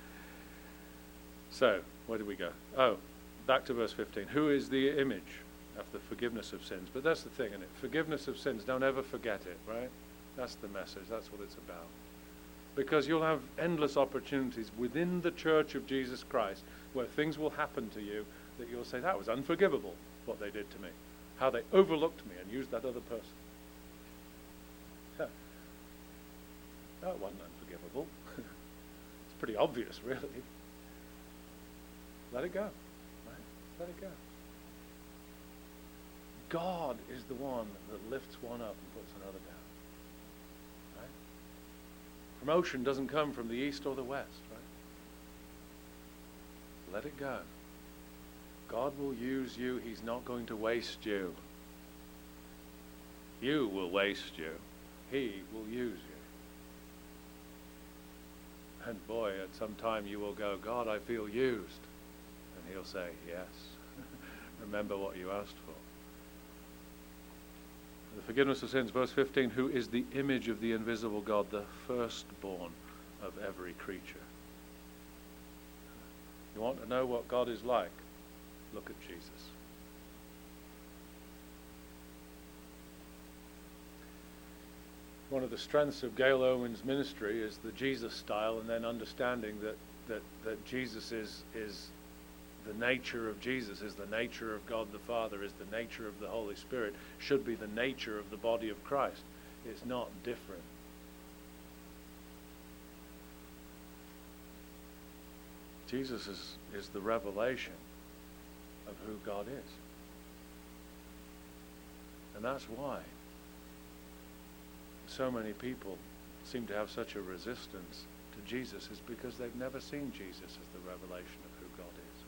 [SPEAKER 1] So, where did we go? Oh, back to verse fifteen. Who is the image? of the forgiveness of sins. But that's the thing, isn't it? Forgiveness of sins, don't ever forget it, right? That's the message. That's what it's about. Because you'll have endless opportunities within the church of Jesus Christ where things will happen to you that you'll say, that was unforgivable, what they did to me. How they overlooked me and used that other person. Yeah. That wasn't unforgivable. It's pretty obvious, really. Let it go. Right? Let it go. God is the one that lifts one up and puts another down. Right? Promotion doesn't come from the east or the west, right? Let it go. God will use you. He's not going to waste you. You will waste you. He will use you. And boy, at some time you will go, God, I feel used. And he'll say, yes. Remember what you asked for. The forgiveness of sins, verse fifteen, who is the image of the invisible God, the firstborn of every creature. You want to know what God is like? Look at Jesus. One of the strengths of Gail Owen's ministry is the Jesus style, and then understanding that, that, that Jesus is, is the nature of Jesus, is the nature of God the Father, is the nature of the Holy Spirit, should be the nature of the body of Christ. It's not different. Jesus is, is the revelation of who God is. And that's why so many people seem to have such a resistance to Jesus, is because they've never seen Jesus as the revelation of who God is.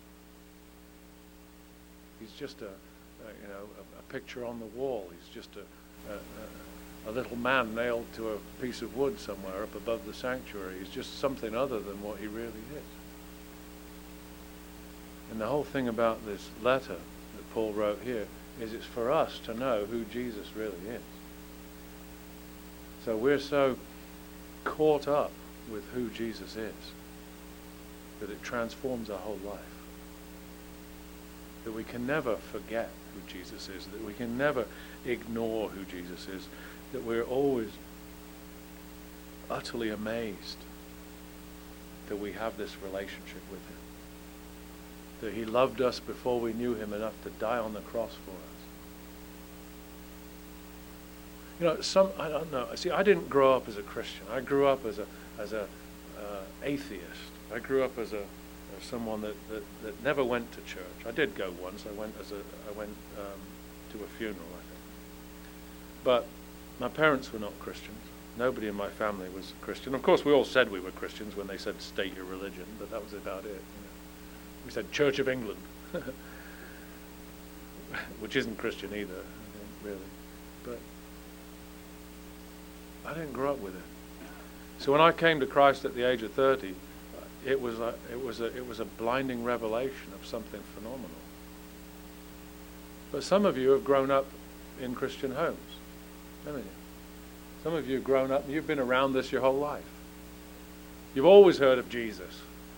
[SPEAKER 1] He's just a, a you know, a, a picture on the wall. He's just a, a, a little man nailed to a piece of wood somewhere up above the sanctuary. He's just something other than what he really is. And the whole thing about this letter that Paul wrote here is it's for us to know who Jesus really is. So we're so caught up with who Jesus is that it transforms our whole life. That we can never forget who Jesus is, that we can never ignore who Jesus is, that we're always utterly amazed that we have this relationship with him. That he loved us before we knew him enough to die on the cross for us. You know, some, I don't know. See, I didn't grow up as a Christian. I grew up as a as a uh, atheist. I grew up as a as someone that, that, that never went to church. I did go once. I went as a I went um, to a funeral, I think. But my parents were not Christians. Nobody in my family was Christian. Of course, we all said we were Christians when they said state your religion, but that was about it. You know. We said Church of England, which isn't Christian either, I think, really. But I didn't grow up with it. So when I came to Christ at the age of thirty, it was a, it was a, it was a blinding revelation of something phenomenal. But some of you have grown up in Christian homes, haven't you? Some of you have grown up and you've been around this your whole life. You've always heard of Jesus.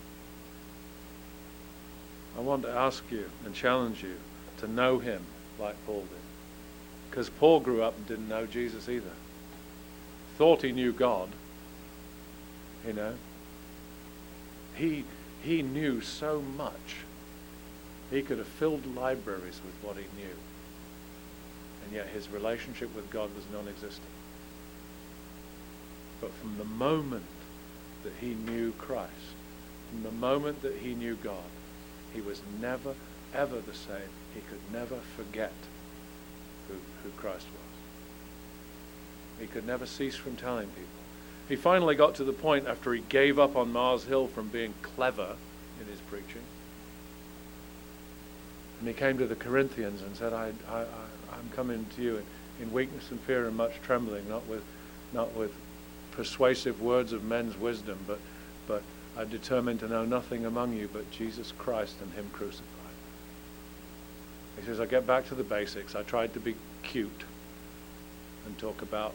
[SPEAKER 1] I want to ask you and challenge you to know him like Paul did. Because Paul grew up and didn't know Jesus either. Thought he knew God, you know. He he knew so much. He could have filled libraries with what he knew. And yet his relationship with God was non-existent. But from the moment that he knew Christ, from the moment that he knew God, he was never, ever the same. He could never forget who, who Christ was. He could never cease from telling people. He finally got to the point after he gave up on Mars Hill from being clever in his preaching. And he came to the Corinthians and said, I, I, I, I'm coming to you in, in weakness and fear and much trembling, not with, not with persuasive words of men's wisdom, but, but I'm determined to know nothing among you but Jesus Christ and him crucified. He says, I get back to the basics. I tried to be cute and talk about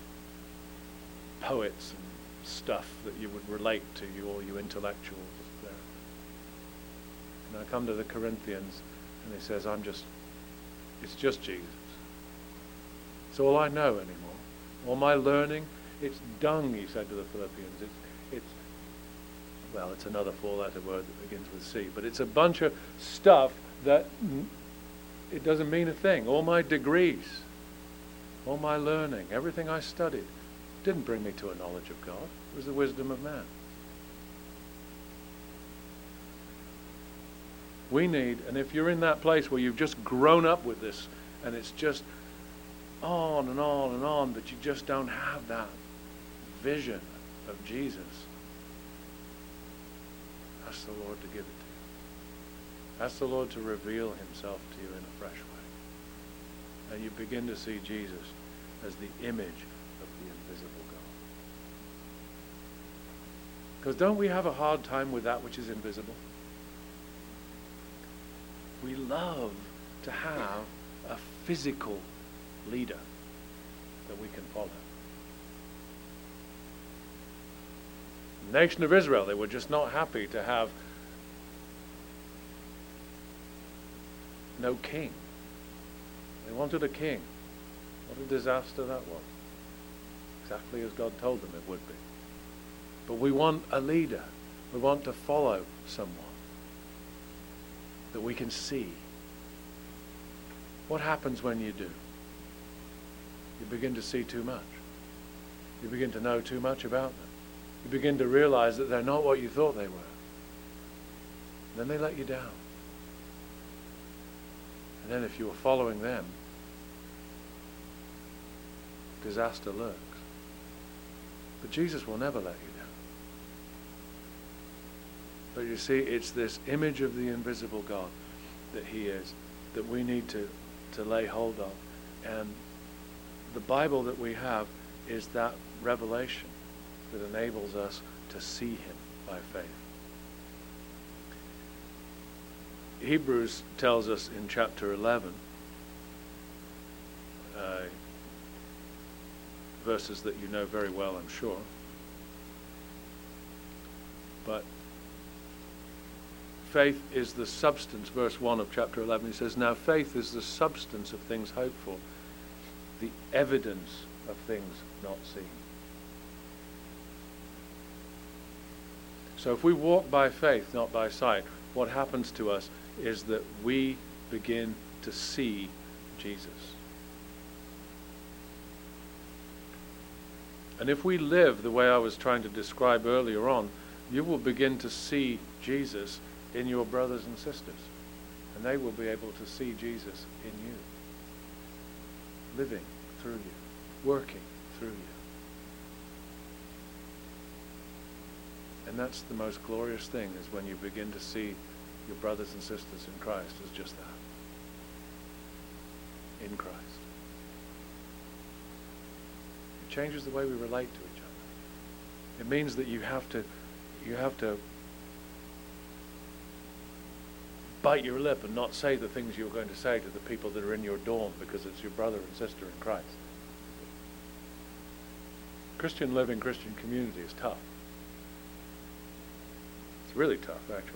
[SPEAKER 1] poets and stuff that you would relate to, you all you intellectuals there. And I come to the Corinthians and he says, I'm just It's just Jesus. It's all I know anymore. All my learning, it's dung, he said to the Philippians. It's, it's well, it's another four-letter word that begins with C, but it's a bunch of stuff that it doesn't mean a thing. All my degrees, all my learning, everything I studied, didn't bring me to a knowledge of God. It was the wisdom of man. We need, and if you're in that place where you've just grown up with this, and it's just on and on and on, but you just don't have that vision of Jesus, ask the Lord to give it to you. Ask the Lord to reveal himself to you in a fresh way. And you begin to see Jesus as the image of the invisible God. Because don't we have a hard time with that which is invisible? We love to have a physical leader that we can follow. The nation of Israel, they were just not happy to have no king. They wanted a king. What a disaster that was. Exactly as God told them it would be. But we want a leader. We want to follow someone that we can see. What happens when you do? You begin to see too much. You begin to know too much about them. You begin to realize that they're not what you thought they were. Then they let you down. And then if you were following them, disaster lurks. But Jesus will never let you down. But you see, it's this image of the invisible God that he is, that we need to, to lay hold of. And the Bible that we have is that revelation that enables us to see him by faith. Hebrews tells us in chapter eleven, uh, verses that you know very well, I'm sure. But faith is the substance, verse one of chapter eleven, he says, now faith is the substance of things hoped for, the evidence of things not seen. So if we walk by faith, not by sight, what happens to us is that we begin to see Jesus. And if we live the way I was trying to describe earlier on, you will begin to see Jesus in your brothers and sisters. And they will be able to see Jesus in you, living through you, working through you. And that's the most glorious thing, is when you begin to see your brothers and sisters in Christ as just that. In Christ. It changes the way we relate to each other. It means that you have to you have to bite your lip and not say the things you're going to say to the people that are in your dorm because it's your brother and sister in Christ. Christian living, Christian community is tough. It's really tough, actually.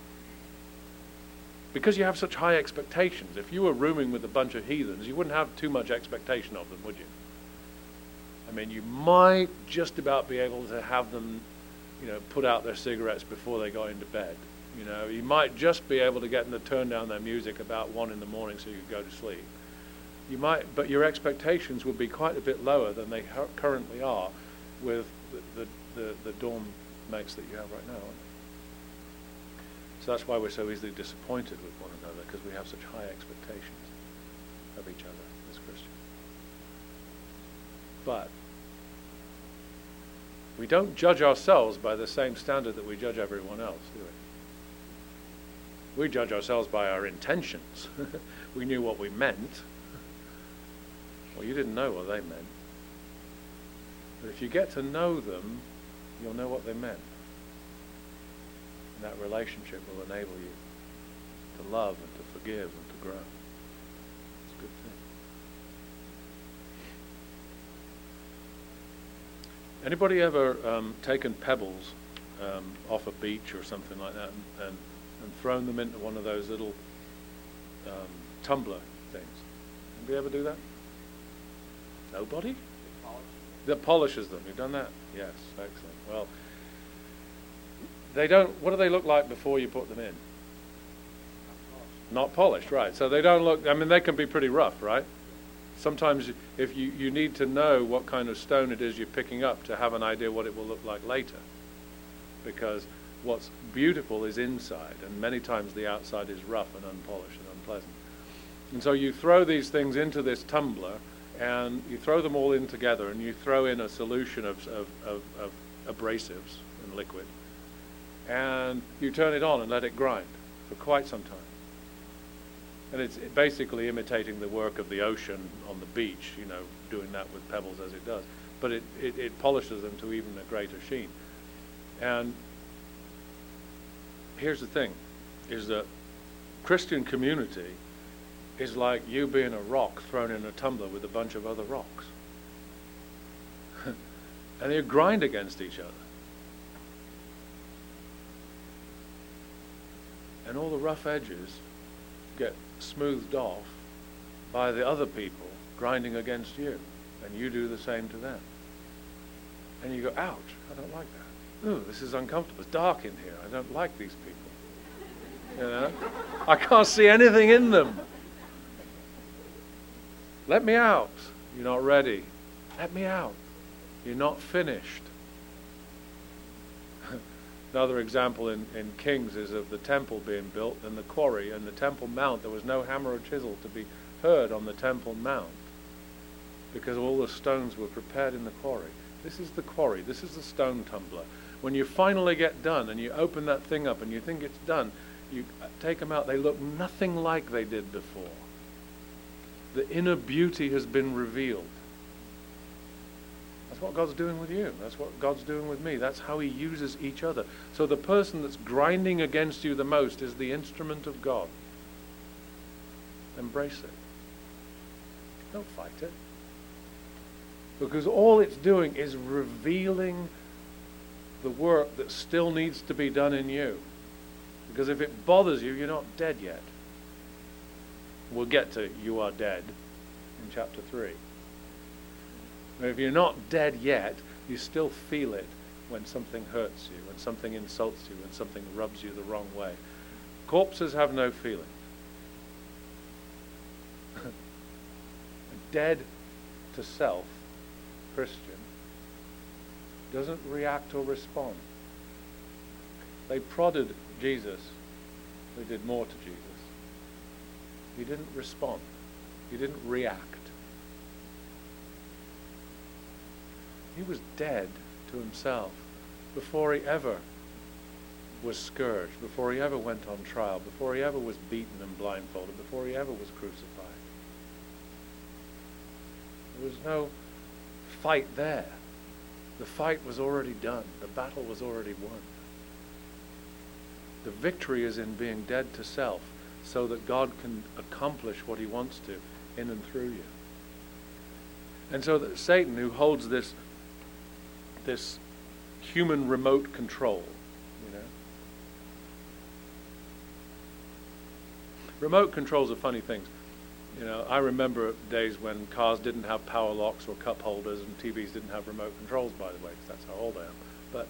[SPEAKER 1] Because you have such high expectations. If you were rooming with a bunch of heathens, you wouldn't have too much expectation of them, would you? I mean, you might just about be able to have them, you know, put out their cigarettes before they got into bed. You know, you might just be able to get them to turn down their music about one in the morning so you could go to sleep. You might, but your expectations would be quite a bit lower than they currently are with the, the, the, the dorm mates that you have right now, aren't they? So that's why we're so easily disappointed with one another, because we have such high expectations of each other as Christians. But we don't judge ourselves by the same standard that we judge everyone else, do we? We judge ourselves by our intentions. We knew what we meant. Well, you didn't know what they meant. But if you get to know them, you'll know what they meant. And that relationship will enable you to love and to forgive and to grow. It's a good thing. Anybody ever um, taken pebbles um, off a beach or something like that and, and, and thrown them into one of those little um, tumbler things? Anybody ever do that? Nobody? That polishes them. You've done that? Yes, excellent. Well, they don't, what do they look like before you put them in? Not polished, right. So they don't look, I mean, they can be pretty rough, right? Sometimes if you, you need to know what kind of stone it is you're picking up to have an idea what it will look like later. Because what's beautiful is inside, and many times the outside is rough and unpolished and unpleasant. And so you throw these things into this tumbler, and you throw them all in together, and you throw in a solution of, of, of, of abrasives and liquid, and you turn it on and let it grind for quite some time. And it's basically imitating the work of the ocean on the beach, you know, doing that with pebbles as it does. But it, it, it polishes them to even a greater sheen. And here's the thing, is that Christian community is like you being a rock thrown in a tumbler with a bunch of other rocks. And they grind against each other. And all the rough edges get smoothed off by the other people grinding against you. And you do the same to them. And you go, ouch, I don't like that. Ooh, this is uncomfortable. It's dark in here. I don't like these people. You know? I can't see anything in them. Let me out. You're not ready. Let me out. You're not finished. Another example in, in Kings is of the temple being built and the quarry and the Temple Mount. There was no hammer or chisel to be heard on the Temple Mount because all the stones were prepared in the quarry. This is the quarry. This is the stone tumbler. When you finally get done and you open that thing up and you think it's done, you take them out. They look nothing like they did before. The inner beauty has been revealed. That's what God's doing with you. That's what God's doing with me. That's how he uses each other. So the person that's grinding against you the most is the instrument of God. Embrace it. Don't fight it. Because all it's doing is revealing the work that still needs to be done in you. Because if it bothers you, you're not dead yet. We'll get to you are dead in chapter three. But if you're not dead yet, you still feel it when something hurts you, when something insults you, when something rubs you the wrong way. Corpses have no feeling. Dead to self, Christian, doesn't react or respond. They prodded Jesus. They did more to Jesus. He didn't respond. He didn't react. He was dead to himself before he ever was scourged, before he ever went on trial, before he ever was beaten and blindfolded, before he ever was crucified. There was no fight there. The fight was already done. The battle was already won. The victory is in being dead to self so that God can accomplish what he wants to in and through you. And so that Satan, who holds this this human remote control, you know. Remote controls are funny things. You know, I remember days when cars didn't have power locks or cup holders and T Vs didn't have remote controls, by the way, because that's how old I am. But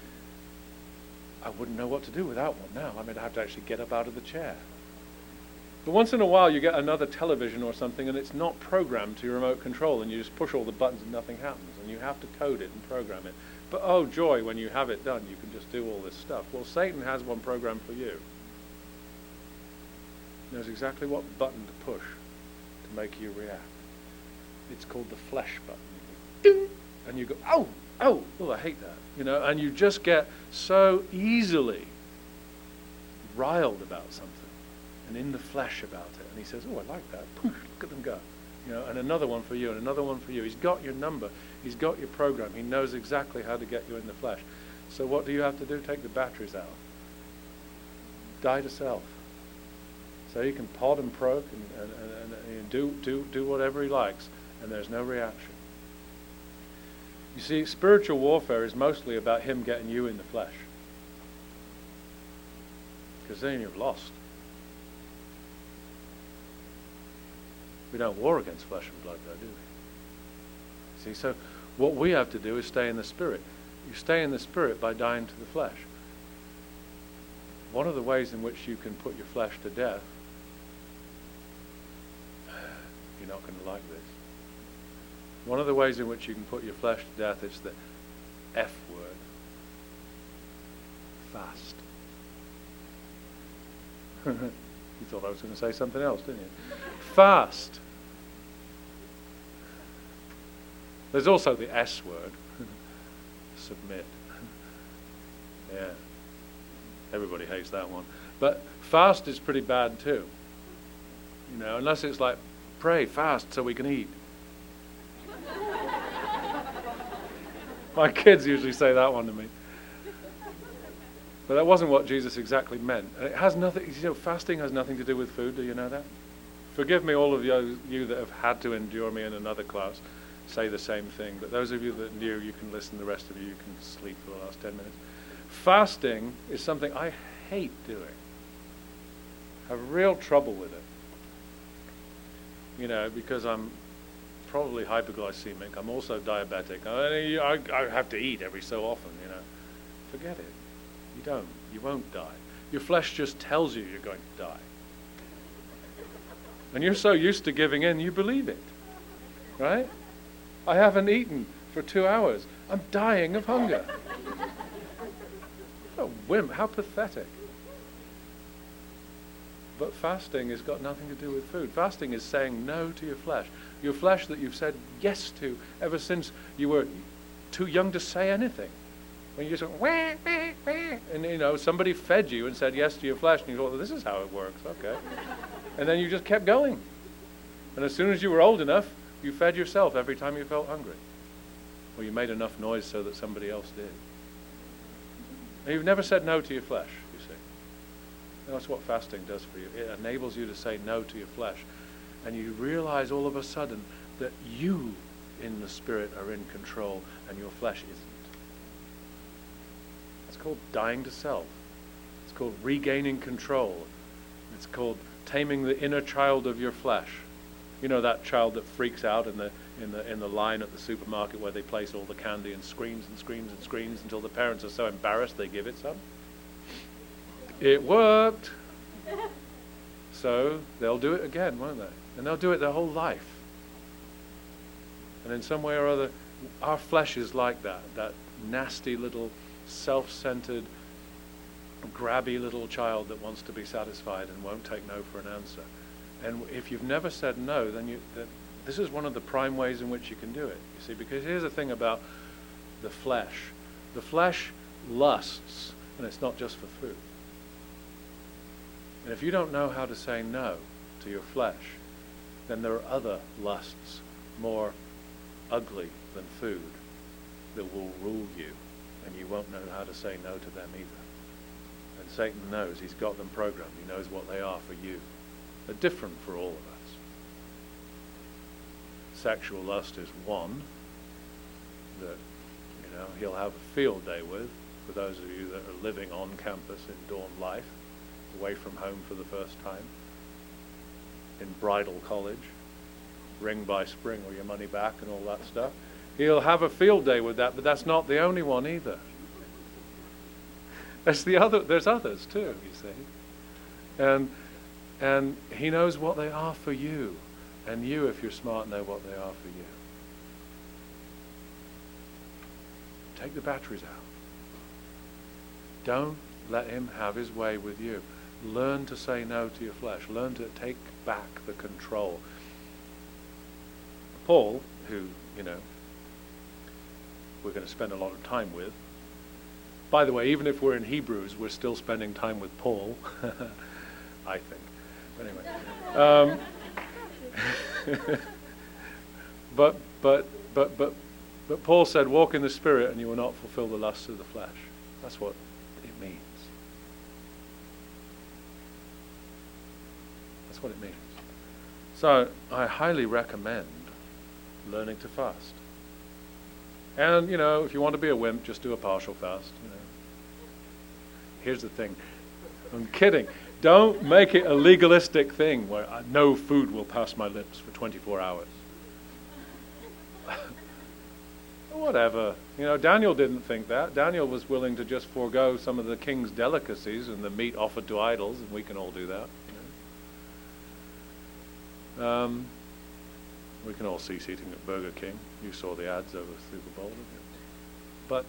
[SPEAKER 1] I wouldn't know what to do without one now. I mean, I'd have to actually get up out of the chair. But once in a while you get another television or something and it's not programmed to your remote control and you just push all the buttons and nothing happens and you have to code it and program it. But oh joy, when you have it done, you can just do all this stuff. Well, Satan has one programmed for you. He knows exactly what button to push to make you react. It's called the flesh button. You go, ding, and you go, oh, oh, oh, I hate that. You know, and you just get so easily riled about something. And in the flesh about it. And he says, oh, I like that. Poof, look at them go. You know, and another one for you, and another one for you. He's got your number. He's got your program. He knows exactly how to get you in the flesh. So what do you have to do? Take the batteries out. Die to self. So he can pod and probe and, and, and, and do, do, do whatever he likes, and there's no reaction. You see, spiritual warfare is mostly about him getting you in the flesh. Because then you're lost. We don't war against flesh and blood, though, do we? See, so what we have to do is stay in the Spirit. You stay in the Spirit by dying to the flesh. One of the ways in which you can put your flesh to death, you're not going to like this. One of the ways in which you can put your flesh to death is the F word. Fast. You thought I was going to say something else, didn't you? Fast. There's also the S word. Submit. Yeah. Everybody hates that one. But fast is pretty bad too. You know, unless it's like, pray, fast so we can eat. My kids usually say that one to me. But that wasn't what Jesus exactly meant. And it has nothing, you know, fasting has nothing to do with food. Do you know that? Forgive me, all of you, you that have had to endure me in another class say the same thing. But those of you that knew, you can listen. The rest of you, you can sleep for the last ten minutes. Fasting is something I hate doing. I have real trouble with it. You know, because I'm probably hyperglycemic. I'm also diabetic. I, I, I have to eat every so often, you know. Forget it. You don't. You won't die. Your flesh just tells you you're going to die. And you're so used to giving in, you believe it. Right? I haven't eaten for two hours. I'm dying of hunger. What a wimp. How pathetic. But fasting has got nothing to do with food. Fasting is saying no to your flesh. Your flesh that you've said yes to ever since you were too young to say anything. When you just went, wah, wah, wah, and you know, somebody fed you and said yes to your flesh, and you thought, well, this is how it works, okay. And then you just kept going. And as soon as you were old enough, you fed yourself every time you felt hungry. Or you made enough noise so that somebody else did. And you've never said no to your flesh, you see. And that's what fasting does for you. It enables you to say no to your flesh. And you realize all of a sudden that you in the Spirit are in control and your flesh isn't. It's called dying to self. It's called regaining control. It's called taming the inner child of your flesh. You know that child that freaks out in the in the in the line at the supermarket where they place all the candy and screams and screams and screams until the parents are so embarrassed they give it some? It worked. So they'll do it again, won't they? And they'll do it their whole life. And in some way or other, our flesh is like that, that nasty little self-centered, grabby little child that wants to be satisfied and won't take no for an answer. And if you've never said no, then you then this is one of the prime ways in which you can do it. You see, because here's the thing about the flesh. The flesh lusts, and it's not just for food. And if you don't know how to say no to your flesh, then there are other lusts more ugly than food that will rule you, and you won't know how to say no to them either. And Satan knows. He's got them programmed. He knows what they are for you. They're different for all of us. Sexual lust is one that, you know, he'll have a field day with, for those of you that are living on campus in dorm life, away from home for the first time, in bridal college, ring by spring or your money back and all that stuff. He'll have a field day with that, but that's not the only one either. There's the other. There's others too, you see, and and he knows what they are for you, and you, if you're smart, know what they are for you. Take the batteries out. Don't let him have his way with you. Learn to say no to your flesh. Learn to take back the control. Paul, who, you know, we're going to spend a lot of time with. By the way, even if we're in Hebrews, we're still spending time with Paul, I think. But anyway. Um, but, but, but, but, but Paul said, walk in the Spirit and you will not fulfill the lusts of the flesh. That's what it means. That's what it means. So I highly recommend learning to fast. And, you know, if you want to be a wimp, just do a partial fast. You know. Here's the thing. I'm kidding. Don't make it a legalistic thing where uh, no food will pass my lips for twenty-four hours. Whatever. You know, Daniel didn't think that. Daniel was willing to just forego some of the king's delicacies and the meat offered to idols, and we can all do that. You know? um, we can all cease eating at Burger King. You saw the ads over Super Bowl, didn't you? But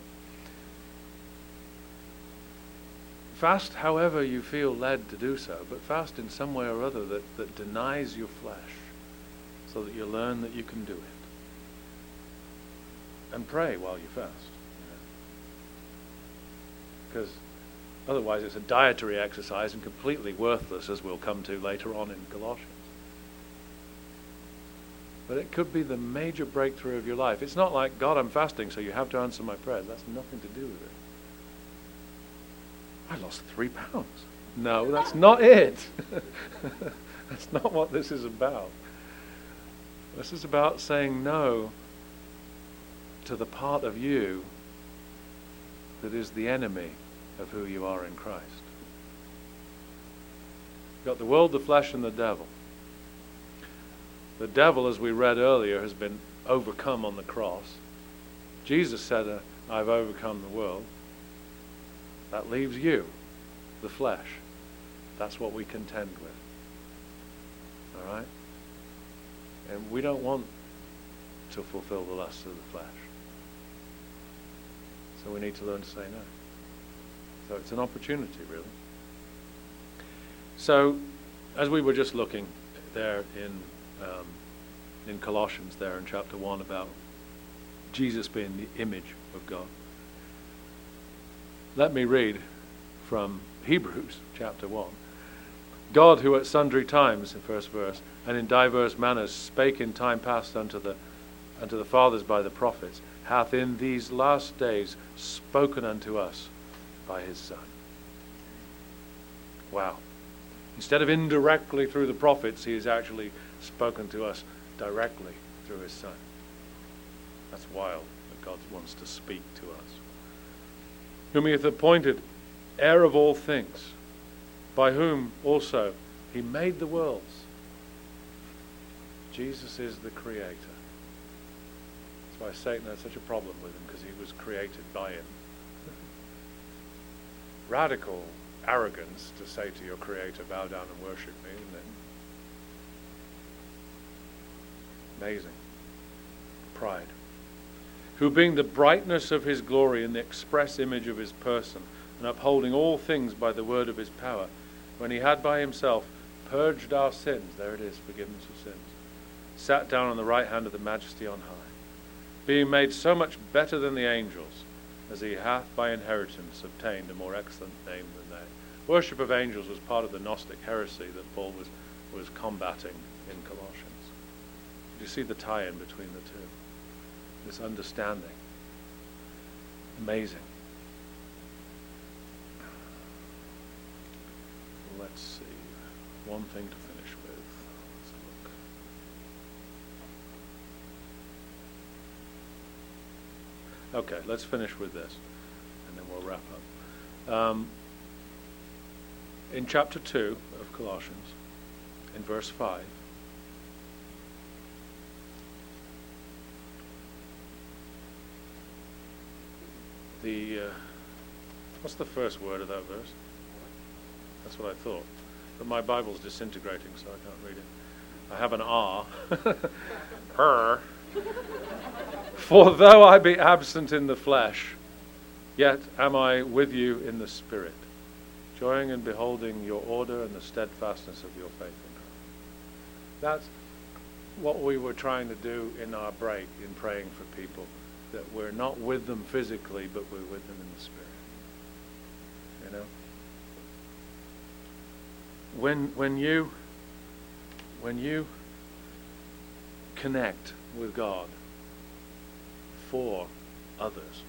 [SPEAKER 1] fast however you feel led to do so, but fast in some way or other that, that denies your flesh so that you learn that you can do it. And pray while you fast. Because otherwise it's a dietary exercise and completely worthless, as we'll come to later on in Colossians. But it could be the major breakthrough of your life. It's not like, God, I'm fasting, so you have to answer my prayers. That's nothing to do with it. I lost three pounds. No, that's not it. That's not what this is about. This is about saying no to the part of you that is the enemy of who you are in Christ. You've got the world, the flesh, and the devil. The devil, as we read earlier, has been overcome on the cross. Jesus said, uh, I've overcome the world. That leaves you, the flesh. That's what we contend with. All right? And we don't want to fulfill the lusts of the flesh. So we need to learn to say no. So it's an opportunity, really. So, as we were just looking there in um, in Colossians, there in chapter one, about Jesus being the image of God, let me read from Hebrews chapter one. God, who at sundry times, in first verse, and in diverse manners spake in time past unto the unto the fathers by the prophets, hath in these last days spoken unto us by his Son. Wow. Instead of indirectly through the prophets, he has actually spoken to us directly through his Son. That's wild that God wants to speak to us. Whom he hath appointed heir of all things, by whom also he made the worlds. Jesus is the creator. That's why Satan had such a problem with him, because he was created by him. Radical arrogance to say to your creator, bow down and worship me, isn't it? Amazing. Pride. Who being the brightness of his glory and the express image of his person, and upholding all things by the word of his power, when he had by himself purged our sins, there it is, forgiveness of sins, sat down on the right hand of the majesty on high, being made so much better than the angels, as he hath by inheritance obtained a more excellent name than they. Worship of angels was part of the Gnostic heresy that Paul was, was combating in Colossians. You see the tie-in between the two. This understanding. Amazing. Let's see. One thing to finish with. Let's look. Okay, let's finish with this, and then we'll wrap up. Um, in chapter two of Colossians, in verse five, the uh, what's the first word of that verse? That's what I thought. But my Bible's disintegrating, so I can't read it. I have an R. Er. For though I be absent in the flesh, yet am I with you in the spirit, joying and beholding your order and the steadfastness of your faith in God. That's what we were trying to do in our break in praying for people, that we're not with them physically, but we're with them in the spirit. You know? When when you when you connect with God for others,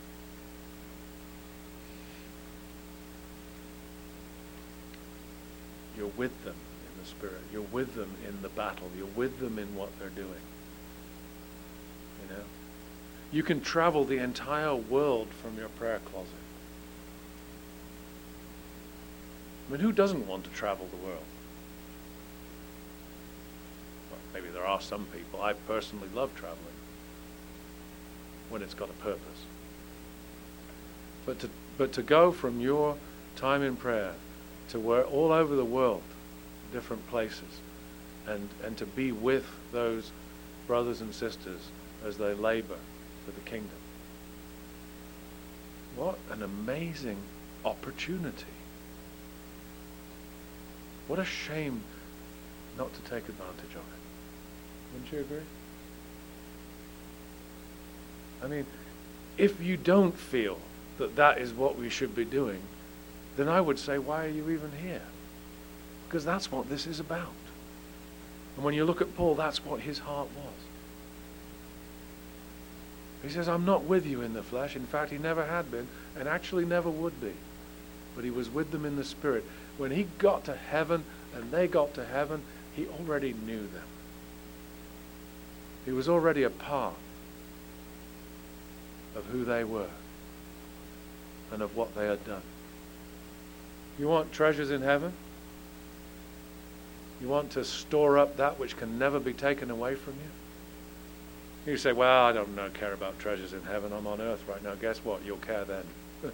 [SPEAKER 1] you're with them in the spirit. You're with them in the battle. You're with them in what they're doing. You know? You can travel the entire world from your prayer closet. mean, who doesn't want to travel the world? Well, maybe there are some people. I personally love traveling when it's got a purpose. But to but to go from your time in prayer to where all over the world, different places, and, and to be with those brothers and sisters as they labor for the kingdom. What an amazing opportunity. What a shame not to take advantage of it. Wouldn't you agree? I mean, if you don't feel that that is what we should be doing, then I would say, why are you even here? Because that's what this is about. And when you look at Paul, that's what his heart was. He says, I'm not with you in the flesh. In fact, he never had been, and actually never would be. But he was with them in the spirit. When he got to heaven and they got to heaven, he already knew them. He was already a part of who they were and of what they had done. You want treasures in heaven? You want to store up that which can never be taken away from you? You say, well, I don't know, care about treasures in heaven. I'm on earth right now. Guess what? You'll care then.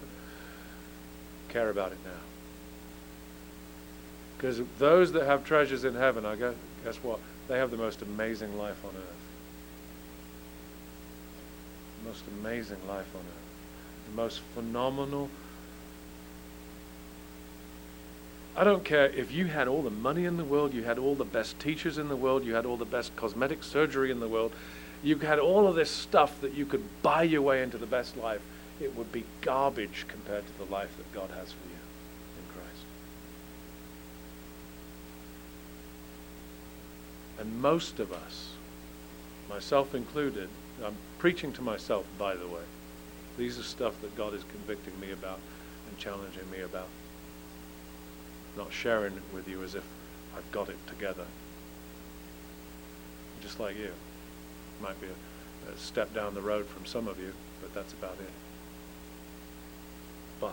[SPEAKER 1] Care about it now. Because those that have treasures in heaven, I guess, guess what? They have the most amazing life on earth. The most amazing life on earth. The most phenomenal. I don't care if you had all the money in the world, you had all the best teachers in the world, you had all the best cosmetic surgery in the world, you had all of this stuff that you could buy your way into the best life. It would be garbage compared to the life that God has for you in Christ. And most of us, myself included, I'm preaching to myself, by the way. These are stuff that God is convicting me about and challenging me about. Not sharing it with you as if I've got it together. Just like you. Might be a, a step down the road from some of you, but that's about it. But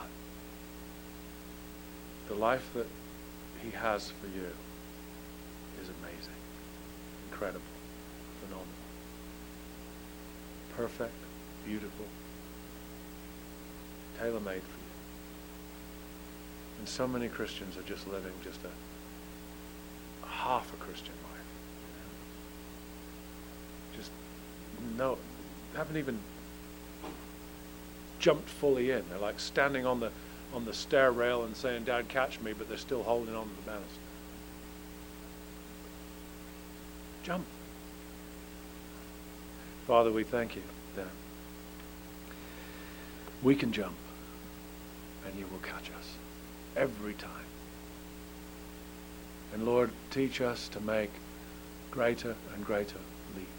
[SPEAKER 1] the life that he has for you is amazing, incredible, phenomenal, perfect, beautiful, tailor-made for you. And so many Christians are just living just a, a half a Christian life. Just no, haven't even jumped fully in. They're like standing on the on the stair rail and saying, Dad, catch me, but they're still holding on to the banister. Jump. Father, we thank you that we can jump and you will catch us every time. And Lord, teach us to make greater and greater leaps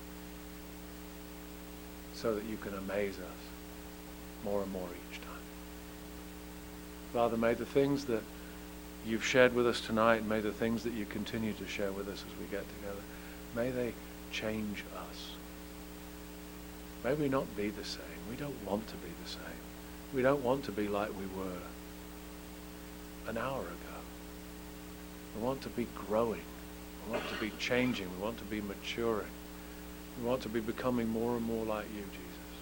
[SPEAKER 1] so that you can amaze us more and more each time. Father, may the things that you've shared with us tonight, and may the things that you continue to share with us as we get together, may they change us. May we not be the same. We don't want to be the same. We don't want to be like we were an hour ago. We want to be growing. We want to be changing. We want to be maturing. We want to be becoming more and more like you, Jesus.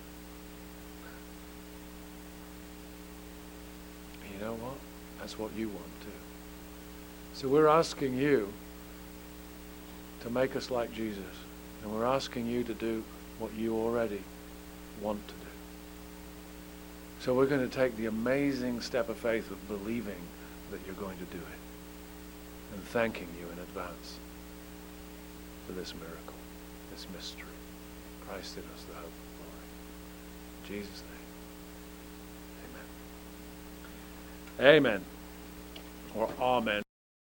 [SPEAKER 1] And you know what? That's what you want too. So we're asking you to make us like Jesus. And we're asking you to do what you already want to do. So we're going to take the amazing step of faith of believing that you're going to do it. And thanking you in advance for this miracle, this mystery. Christ in us, the hope of glory. In Jesus' name. Amen. Amen. Or amen.